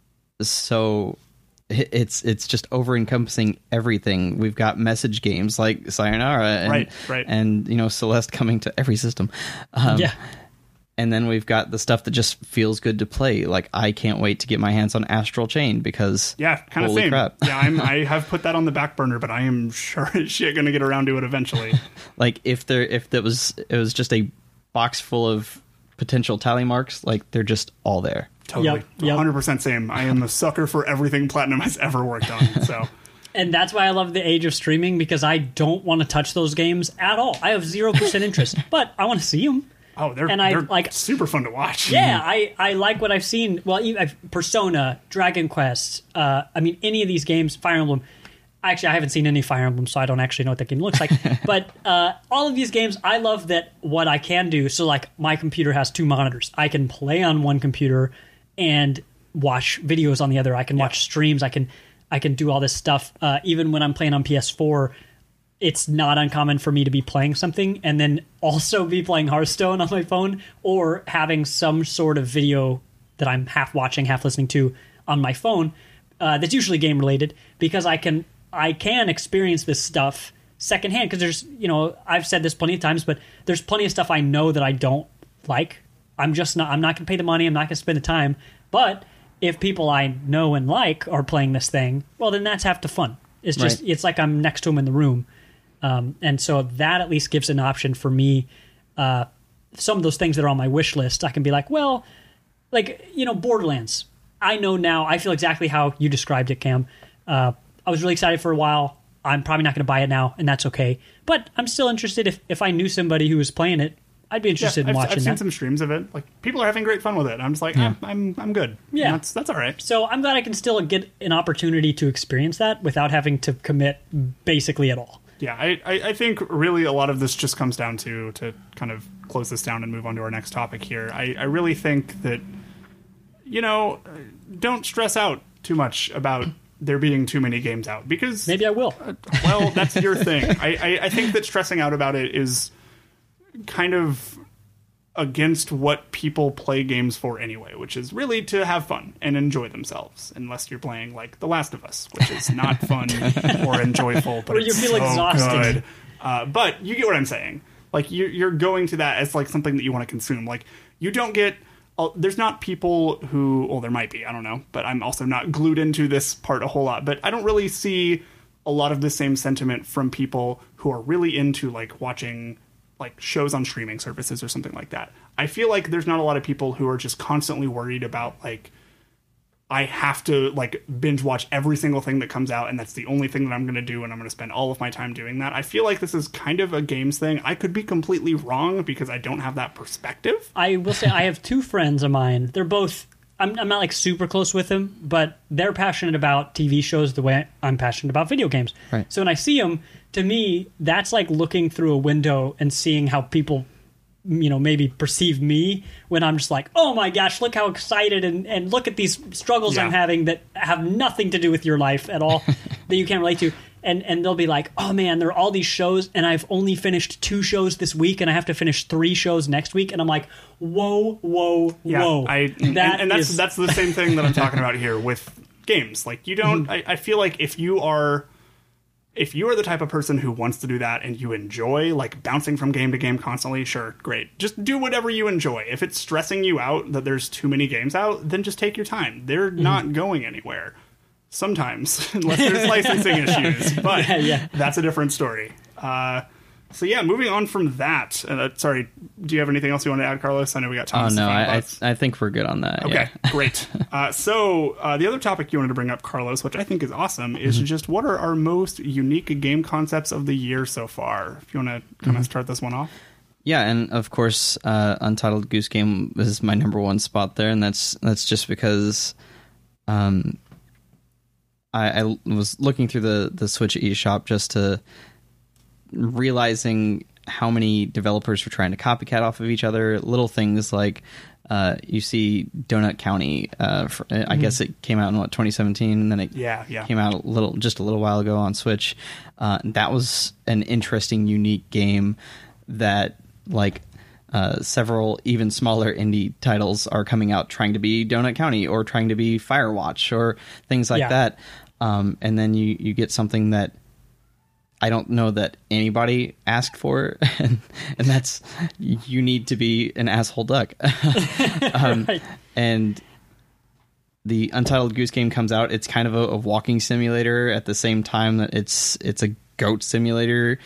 so it's it's just over encompassing everything. We've got message games like Sayonara and, right, right. and you know, Celeste coming to every system. Um, yeah. And then we've got the stuff that just feels good to play. Like, I can't wait to get my hands on Astral Chain because yeah, kind of holy same. crap. yeah, I'm, I have put that on the back burner, but I am sure as shit going to get around to it eventually. Like, if there if that was it was just a box full of potential tally marks, like, they're just all there. Totally. Yep, yep. one hundred percent same. I am a sucker for everything Platinum has ever worked on. So, and that's why I love the age of streaming, because I don't want to touch those games at all. I have zero percent interest, but I want to see them. Oh, they're, and I, they're like, super fun to watch. Yeah, I, I like what I've seen. Well, I've, Persona, Dragon Quest, uh, I mean, any of these games, Fire Emblem. Actually, I haven't seen any Fire Emblem, so I don't actually know what that game looks like. But uh, all of these games, I love that what I can do. So, like, my computer has two monitors. I can play on one computer and watch videos on the other. I can watch streams. I can I can do all this stuff. Uh, even when I'm playing on P S four, it's not uncommon for me to be playing something and then also be playing Hearthstone on my phone, or having some sort of video that I'm half watching, half listening to on my phone. Uh, that's usually game related, because I can I can experience this stuff secondhand. Because there's, you know, I've said this plenty of times, but there's plenty of stuff I know that I don't like. I'm just not, I'm not going to pay the money. I'm not going to spend the time. But if people I know and like are playing this thing, well, then that's half the fun. It's just, right. It's like I'm next to them in the room. Um, and so that at least gives an option for me. Uh, some of those things that are on my wish list, I can be like, well, like, you know, Borderlands. I know now, I feel exactly how you described it, Cam. Uh, I was really excited for a while. I'm probably not going to buy it now, and that's okay. But I'm still interested. If, if I knew somebody who was playing it, I'd be interested yeah, in I've, watching I've seen that. some streams of it. Like, people are having great fun with it. I'm just like, yeah. eh, I'm I'm good. Yeah, and that's that's all right. So I'm glad I can still get an opportunity to experience that without having to commit basically at all. Yeah, I, I, I think really a lot of this just comes down to to kind of close this down and move on to our next topic here. I, I really think that, you know, don't stress out too much about there being too many games out, because maybe I will. Uh, well, that's your thing. I, I, I think that stressing out about it is kind of against what people play games for anyway, which is really to have fun and enjoy themselves, unless you're playing like The Last of Us, which is not fun or enjoyable, but or you it's feel so exhausted. good. Uh, but you get what I'm saying. Like you're, you're going to that as like something that you want to consume. Like you don't get, uh, there's not people who, well, there might be, I don't know, but I'm also not glued into this part a whole lot. But I don't really see a lot of the same sentiment from people who are really into like watching like shows on streaming services or something like that. I feel like there's not a lot of people who are just constantly worried about like, I have to like binge watch every single thing that comes out, and that's the only thing that I'm going to do, and I'm going to spend all of my time doing that. I feel like this is kind of a games thing. I could be completely wrong because I don't have that perspective. I will say I have two friends of mine. They're both, I'm, I'm not like super close with them, but they're passionate about T V shows the way I'm passionate about video games. Right. So when I see them, to me, that's like looking through a window and seeing how people, you know, maybe perceive me when I'm just like, oh my gosh, look how excited and, and look at these struggles Yeah. I'm having that have nothing to do with your life at all that you can't relate to. And and they'll be like, oh man, there are all these shows and I've only finished two shows this week and I have to finish three shows next week. And I'm like, whoa, whoa, Yeah, whoa. I, and, That and that's is- that's the same thing that I'm talking about here with games. Like you don't, I, I feel like if you are, if you are the type of person who wants to do that and you enjoy like bouncing from game to game constantly, sure, great. Just do whatever you enjoy. If it's stressing you out that there's too many games out, then just take your time. They're not going anywhere. Sometimes, unless there's licensing issues, but Yeah, yeah. that's a different story. Uh, so yeah, moving on from that. Uh, sorry, do you have anything else you want to add, Carlos? I know we got Oh Thomas. no, to final I, I thoughts. I think we're good on that. Okay, yeah. great. Uh, so uh, the other topic you wanted to bring up, Carlos, which I think is awesome, is just what are our most unique game concepts of the year so far? If you want to kind of start this one off. Yeah, and of course, uh, Untitled Goose Game is my number one spot there, and that's that's just because um, I, I was looking through the the Switch eShop just to realizing how many developers were trying to copycat off of each other. Little things like uh, you see Donut County. Uh, for, I guess it came out in what twenty seventeen, and then it Yeah, yeah. came out a little just a little while ago on Switch. Uh, that was an interesting, unique game that like uh, several even smaller indie titles are coming out trying to be Donut County or trying to be Firewatch or things like Yeah. that. Um, and then you, you get something that I don't know that anybody asked for, and, and that's you need to be an asshole duck. um, Right. And the Untitled Goose Game comes out. It's kind of a, a walking simulator at the same time that it's it's a goat simulator,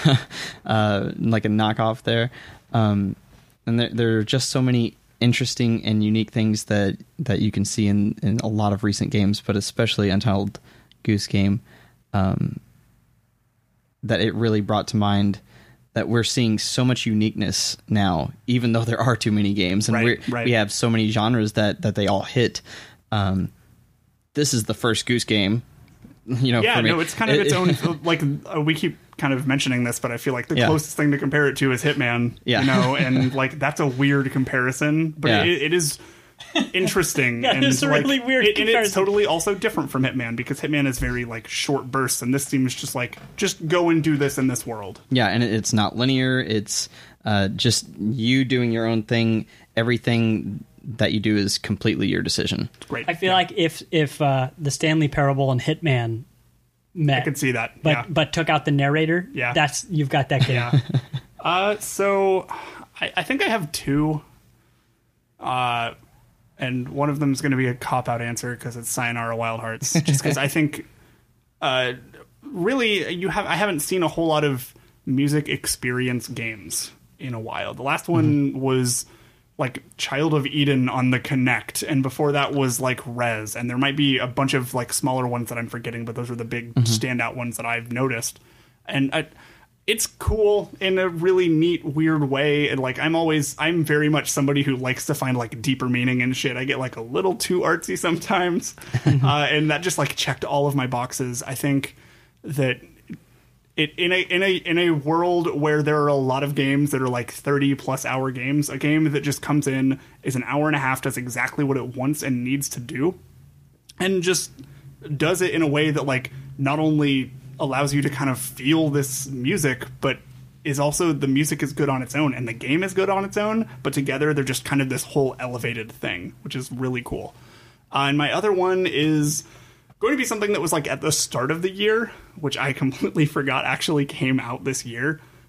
uh, like a knockoff there. Um, and there, there are just so many interesting and unique things that, that you can see in, in a lot of recent games, but especially Untitled Goose Game, um, that it really brought to mind that we're seeing so much uniqueness now, even though there are too many games, and Right, we're, right. we have so many genres that, that they all hit. Um, this is the first Goose Game, you know. Yeah, for me. no, it's kind of It- its own. Like uh, we keep kind of mentioning this, but I feel like the Yeah. closest thing to compare it to is Hitman. Yeah. You know, and like that's a weird comparison, but Yeah. it, it is interesting. That and is a like, really weird it- and it's comparison. totally also different from Hitman because Hitman is very like short bursts, and this seems just like just go and do this in this world. Yeah, and it- it's not linear. It's uh, just you doing your own thing. Everything that you do is completely your decision. Great. I feel Yeah. like if if uh, the Stanley Parable and Hitman met, I could see that. but yeah. but took out the narrator, Yeah. that's you've got that game. Yeah. Uh, so I, I think I have two. Uh, and one of them is going to be a cop out answer because it's Sayonara Wild Hearts. Just because I think, uh, really, you have I haven't seen a whole lot of music experience games in a while. The last one was like Child of Eden on the Kinect, and before that was like Rez, and there might be a bunch of like smaller ones that I'm forgetting, but those are the big standout ones that I've noticed. And I, it's cool in a really neat, weird way. And like, I'm always, I'm very much somebody who likes to find like deeper meaning and shit. I get like a little too artsy sometimes. uh, and that just like checked all of my boxes. I think that it, in a, in a, in a world where there are a lot of games that are like thirty plus hour games, a game that just comes in, is an hour and a half, does exactly what it wants and needs to do. And just does it in a way that like not only allows you to kind of feel this music, but is also the music is good on its own and the game is good on its own, but together they're just kind of this whole elevated thing, which is really cool. Uh, and my other one is going to be something that was like at the start of the year, which I completely forgot actually came out this year.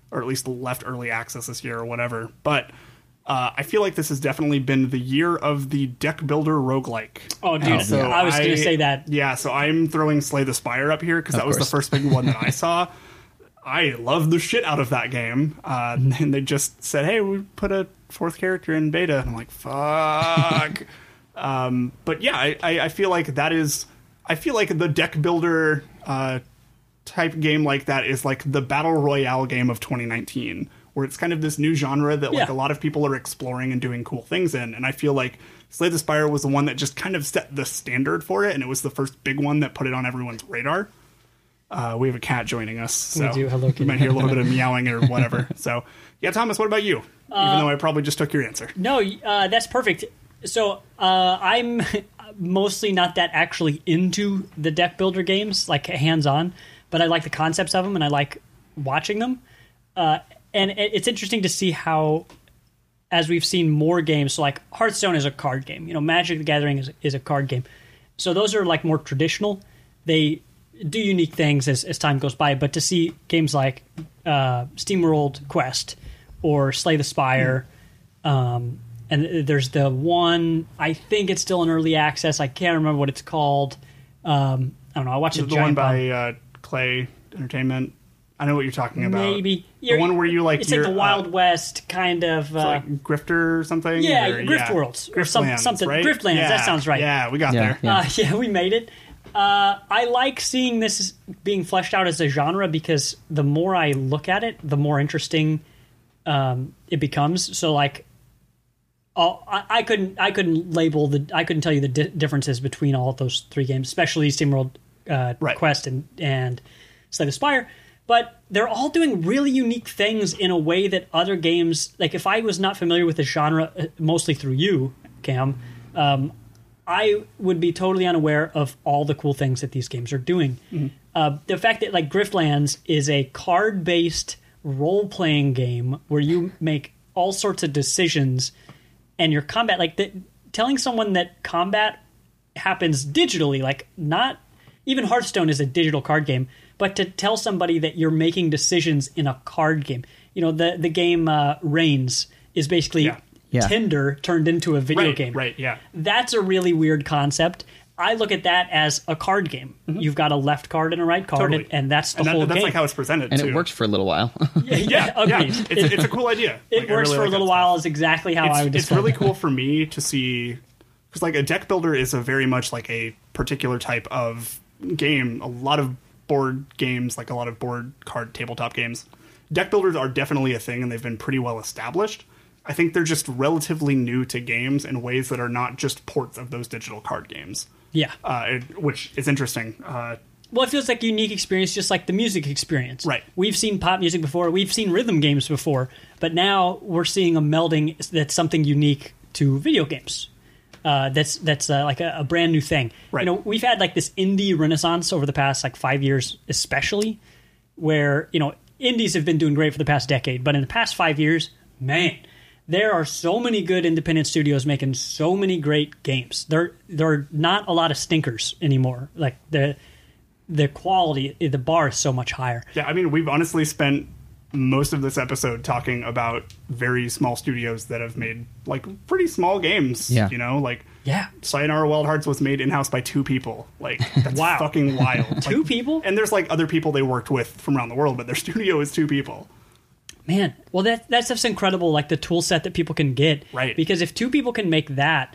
or at least left early access this year or whatever. But uh, I feel like this has definitely been the year of the deck builder roguelike. Oh, dude, So I was going I- to say that. Yeah, so I'm throwing Slay the Spire up here because that was course. the first big one that I saw. I love the shit out of that game. Uh, and they just said, hey, we put a fourth character in beta. And I'm like, fuck. um, but yeah, I, I, I feel like that is... I feel like the deck builder uh, type game like that is like the Battle Royale game of twenty nineteen, where it's kind of this new genre that like Yeah. a lot of people are exploring and doing cool things in. And I feel like Slay the Spire was the one that just kind of set the standard for it, and it was the first big one that put it on everyone's radar. Uh, we have a cat joining us, so We do. Hello, you kitty. might hear a little bit of meowing or whatever. So, yeah, Thomas, what about you? Even though I probably just took your answer. No, uh, that's perfect. So uh, I'm mostly not that actually into the deck builder games, like hands-on, but I like the concepts of them and I like watching them. Uh, and it- it's interesting to see how, as we've seen more games, so like Hearthstone is a card game. You know, Magic the Gathering is, is a card game. So those are like more traditional. They do unique things as, as time goes by, but to see games like uh, SteamWorld Quest or Slay the Spire, um, and there's the one, I think it's still in early access. I can't remember what it's called. Um, I don't know. I watched The a one giant bomb. by uh, Clay Entertainment. I know what you're talking about. Maybe The one where you like it's you're, like the Wild uh, West kind of. Uh, like Grifter or something? yeah, or, Grift Worlds or some- Griftlands, something- right? Griftlands, Yeah, that sounds right. Yeah, we got Yeah, there. yeah. Uh, yeah, we made it. Uh, I like seeing this being fleshed out as a genre because the more I look at it, the more interesting um, it becomes. So, like, I'll, I, I couldn't, I couldn't label the, I couldn't tell you the di- differences between all of those three games, especially SteamWorld uh, Right. Quest and and Slay the Spire. But they're all doing really unique things in a way that other games, like if I was not familiar with the genre, uh, mostly through you, Cam, um, I would be totally unaware of all the cool things that these games are doing. Uh, the fact that like Griftlands is a card-based role-playing game where you make all sorts of decisions, and your combat, like the, telling someone that combat happens digitally, like not even Hearthstone is a digital card game, but to tell somebody that you're making decisions in a card game, you know, the the game uh, Reigns is basically Yeah. Yeah. Tinder turned into a video Right, game. right, yeah. That's a really weird concept. I look at that as a card game. You've got a left card and a right card, Totally. and, and that's the And that, whole that's game. like how it's presented, And too. it worked for a little while. yeah, Yeah, agreed. yeah. It's, it's a cool idea. It Like, I works really for like a little that while stuff. is exactly how I would It's, it's describe really it. cool for me to see, because like a deck builder is a very much like a particular type of game. A lot of board games, like a lot of board card tabletop games, deck builders are definitely a thing, and they've been pretty well established. I think they're just relatively new to games in ways that are not just ports of those digital card games, Yeah. uh, it, which is interesting. Uh, Well, it feels like a unique experience, just like the music experience. Right. We've seen pop music before. We've seen rhythm games before. But now we're seeing a melding that's something unique to video games. Uh, that's that's uh, like a, a brand new thing. Right. You know, we've had like this indie renaissance over the past like five years, especially, where you know indies have been doing great for the past decade. But in the past five years, man, there are so many good independent studios making so many great games. There there are not a lot of stinkers anymore. Like the the quality, the bar is so much higher. Yeah, I mean, we've honestly spent most of this episode talking about very small studios that have made like pretty small games. Yeah. You know, like Yeah. Sayonara Wild Hearts was made in house by two people. Like that's Wow. fucking wild. Two Like, people? and there's like other people they worked with from around the world, but their studio is two people. Man, well that that stuff's incredible. Like the tool set that people can get, Right. Because if two people can make that,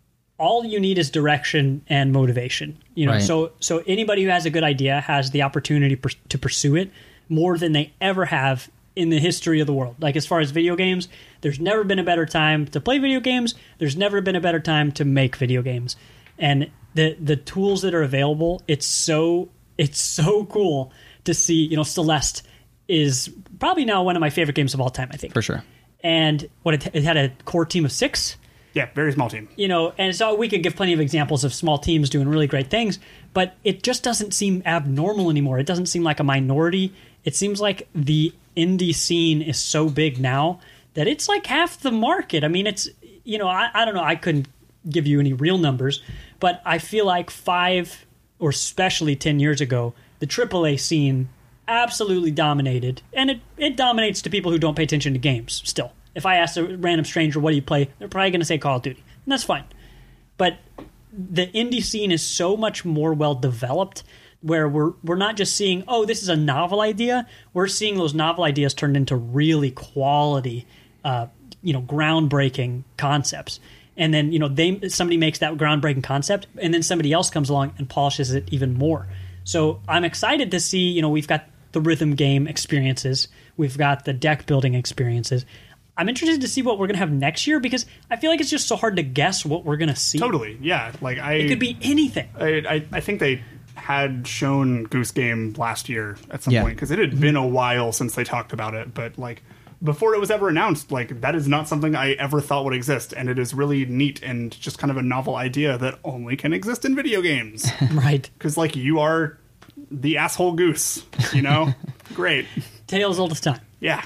all you need is direction and motivation. You know, Right. so so anybody who has a good idea has the opportunity pers- to pursue it more than they ever have in the history of the world. Like as far as video games, there's never been a better time to play video games. There's never been a better time to make video games, and the the tools that are available, it's so it's so cool to see. You know, Celeste is probably now one of my favorite games of all time, I think. For sure. And what it, it had a core team of six, Yeah, very small team. you know, and so we could give plenty of examples of small teams doing really great things, but it just doesn't seem abnormal anymore. It doesn't seem like a minority. It seems like the indie scene is so big now that it's like half the market. I mean, it's, you know, I, I don't know. I couldn't give you any real numbers, but I feel like five or especially ten years ago, the triple A scene absolutely dominated, and it, it dominates to people who don't pay attention to games still. If I ask a random stranger, what do you play? They're probably going to say Call of Duty, and that's fine. But the indie scene is so much more well developed where we're we're not just seeing, oh, this is a novel idea. We're seeing those novel ideas turned into really quality, uh, you know, groundbreaking concepts. And then, you know, they somebody makes that groundbreaking concept, and then somebody else comes along and polishes it even more. So I'm excited to see, you know, we've got the rhythm game experiences. We've got the deck building experiences. I'm interested to see what we're going to have next year because I feel like it's just so hard to guess what we're going to see. Totally, yeah. Like I, It could be anything. I, I, I think they had shown Goose Game last year at some Yeah. point because it had been a while since they talked about it. But like before it was ever announced, like that is not something I ever thought would exist, and it is really neat and just kind of a novel idea that only can exist in video games. Right. Because like you are the asshole goose, you know? Great. Tales old as time. Yeah.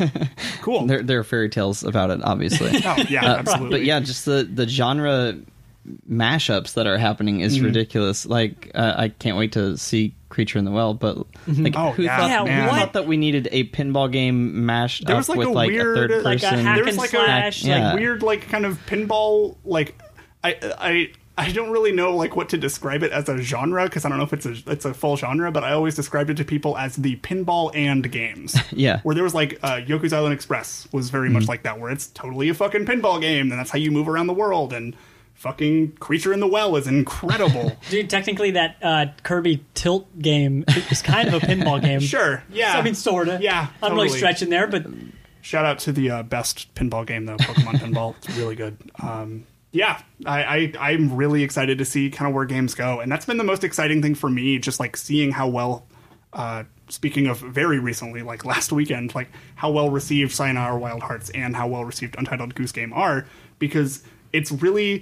Cool. There, there are fairy tales about it, obviously. Oh, yeah, absolutely. But yeah, just the, the genre mashups that are happening is ridiculous. Like, uh, I can't wait to see Creature in the Well, but like, Oh, who, yeah, thought, Yeah, who what? thought that we needed a pinball game mashed There up was, like, with a like weird- a third Like a person? hack There and was like slash. a Yeah. like weird like kind of pinball like I I I don't really know like what to describe it as a genre because I don't know if it's a it's a full genre, but I always described it to people as the pinball and games. Yeah. Where there was like uh, Yoku's Island Express was very much like that, where it's totally a fucking pinball game, and that's how you move around the world. And fucking Creature in the Well is incredible. Dude, technically that uh, Kirby Tilt game is kind of a pinball game. Sure, yeah. I mean, sort of. Yeah, I'm really totally. stretching there, but Shout out to the uh, best pinball game, though, Pokemon Pinball. It's really good. Um, yeah, I, I, I'm really excited to see kind of where games go. And that's been the most exciting thing for me, just like seeing how well, uh, speaking of very recently, like last weekend, like how well received Sayonara Wild Hearts and how well received Untitled Goose Game are, because it's really...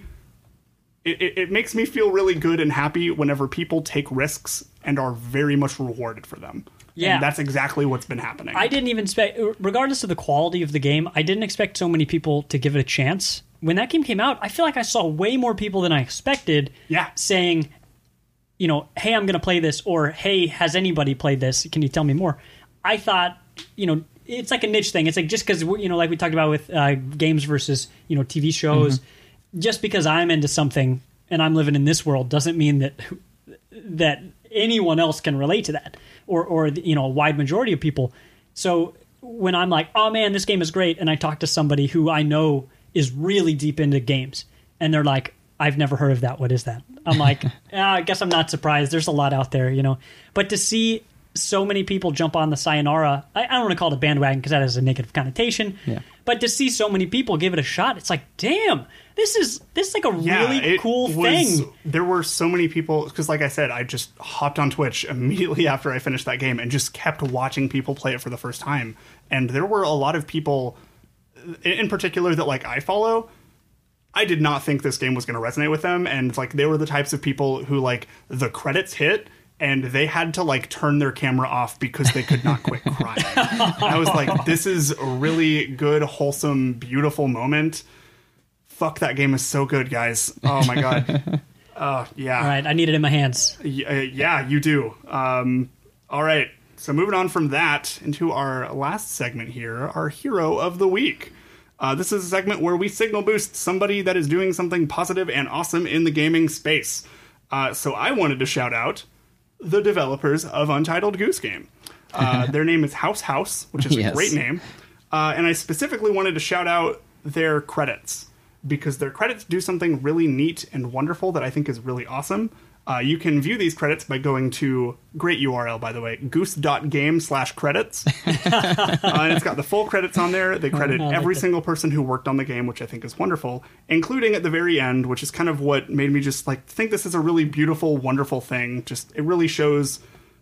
It, it, it makes me feel really good and happy whenever people take risks and are very much rewarded for them. Yeah. And that's exactly what's been happening. I didn't even expect, regardless of the quality of the game, I didn't expect so many people to give it a chance. When that game came out, I feel like I saw way more people than I expected Yeah. saying, you know, hey, I'm going to play this, or hey, has anybody played this? Can you tell me more? I thought, you know, it's like a niche thing. It's like just because, you know, like we talked about with uh, games versus, you know, T V shows, mm-hmm. just because I'm into something and I'm living in this world doesn't mean that that anyone else can relate to that, or, or you know, a wide majority of people. So when I'm like, oh man, this game is great, and I talk to somebody who I know is really deep into games, and they're like, I've never heard of that. What is that? I'm like, yeah, I guess I'm not surprised. There's a lot out there, you know. But to see so many people jump on the Sayonara, I, I don't want to call it a bandwagon because that has a negative connotation. Yeah. But to see so many people give it a shot, it's like, damn, this is this is like a Yeah, really it cool was- thing. There were so many people, because like I said, I just hopped on Twitch immediately after I finished that game and just kept watching people play it for the first time. And there were a lot of people, in in particular, that like I follow. I did not think this game was going to resonate with them, and like they were the types of people who like the credits hit and they had to like turn their camera off because they could not quit crying. And I was like, this is a really good, wholesome, beautiful moment. Fuck, that game is so good, guys. Oh my god. Uh, yeah. All right, I need it in my hands. Y- uh, yeah, you do. Um, all right. So moving on from that into our last segment here, our hero of the week. Uh, this is a segment where we signal boost somebody that is doing something positive and awesome in the gaming space. Uh, so I wanted to shout out the developers of Untitled Goose Game. Uh, their name is House House, which is Yes. a great name. Uh, and I specifically wanted to shout out their credits, because their credits do something really neat and wonderful that I think is really awesome. Uh, you can view these credits by going to, great U R L, by the way, goose.game slash credits. uh, and it's got the full credits on there. They credit I like every it. single person who worked on the game, which I think is wonderful, including at the very end, which is kind of what made me just like think this is a really beautiful, wonderful thing. Just, it really shows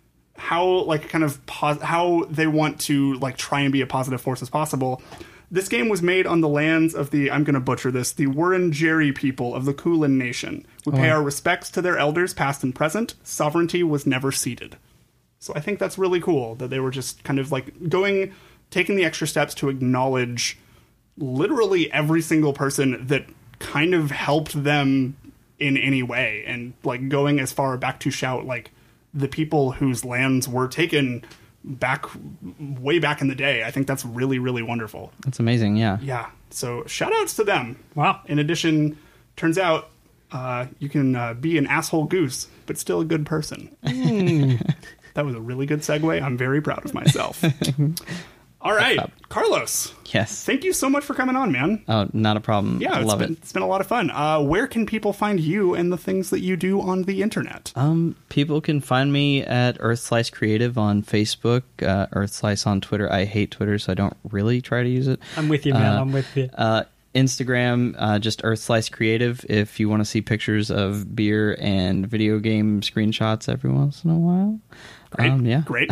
how like kind of pos- how they want to like try and be a positive force as possible. This game was made on the lands of the, I'm going to butcher this, the Wurundjeri people of the Kulin Nation. We pay our respects to their elders, past and present. Sovereignty was never ceded. So I think that's really cool that they were just kind of like going, taking the extra steps to acknowledge literally every single person that kind of helped them in any way, and like going as far back to shout like the people whose lands were taken back way back in the day. I think that's really, really wonderful. That's amazing. Yeah. Yeah. So shout outs to them. Wow. In addition, turns out uh, you can uh, be an asshole goose, but still a good person. Mm. That was a really good segue. I'm very proud of myself. All right, Carlos. Yes. Thank you so much for coming on, man. Oh, not a problem. Yeah, I it's love been, it. It's been a lot of fun. Uh, where can people find you and the things that you do on the internet? Um, people can find me at Earthslice Creative on Facebook, uh, Earthslice on Twitter. I hate Twitter, so I don't really try to use it. I'm with you, man. Uh, I'm with you. Uh, Instagram, uh, just Earthslice Creative. If you want to see pictures of beer and video game screenshots every once in a while. Great. Um, yeah. Great.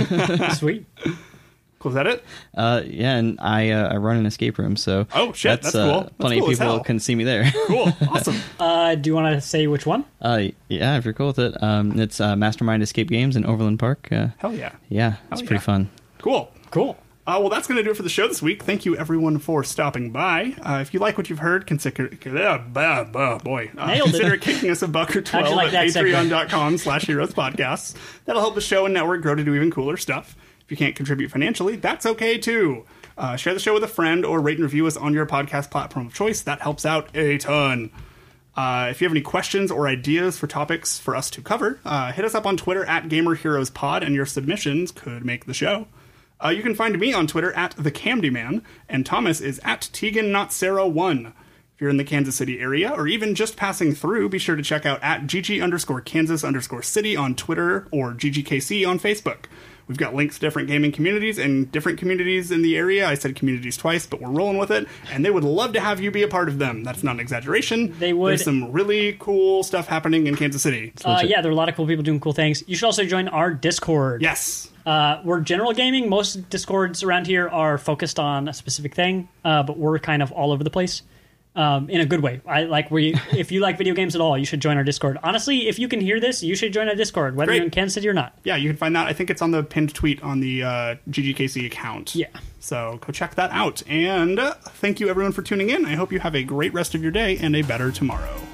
Sweet. Cool, is that it? Uh, yeah, and I uh, I run an escape room, so Oh, shit, that's uh, cool. That's plenty cool of as people hell. can see me there. Cool. Awesome. Uh, do you want to say which one? uh, yeah, if you're cool with it, um, it's uh, Mastermind Escape Games in Overland Park. Uh, Hell yeah. yeah, it's Hell pretty yeah. fun. Cool. Cool. Uh, well, that's going to do it for the show this week. Thank you, everyone, for stopping by. Uh, if you like what you've heard, consider, uh, bah, bah, boy, uh, Nailed it. consider kicking us a buck or How'd twelve you like at that segue? patreon.com slash heroes podcasts. That'll help the show and network grow to do even cooler stuff. If you can't contribute financially, that's okay, too. Uh, share the show with a friend or rate and review us on your podcast platform of choice. That helps out a ton. Uh, if you have any questions or ideas for topics for us to cover, uh, hit us up on Twitter at GamerHeroesPod, and your submissions could make the show. Uh, you can find me on Twitter at TheCamdyMan, and Thomas is at Tegan Not Sarah one. If you're in the Kansas City area, or even just passing through, be sure to check out at GG underscore Kansas underscore City on Twitter, or G G K C on Facebook. We've got links to different gaming communities and different communities in the area. I said communities twice, but we're rolling with it, and they would love to have you be a part of them. That's not an exaggeration. They would. There's some really cool stuff happening in Kansas City. Uh, yeah, there are a lot of cool people doing cool things. You should also join our Discord. Yes. Uh, we're general gaming. Most Discords around here are focused on a specific thing, uh, but we're kind of all over the place. Um, in a good way. I like we. If you like video games at all, you should join our Discord. Honestly, if you can hear this, you should join our Discord, whether Great. you're in Kansas City or not. Yeah, you can find that. I think it's on the pinned tweet on the uh, G G K C account. Yeah. So go check that out. And uh, thank you, everyone, for tuning in. I hope you have a great rest of your day and a better tomorrow.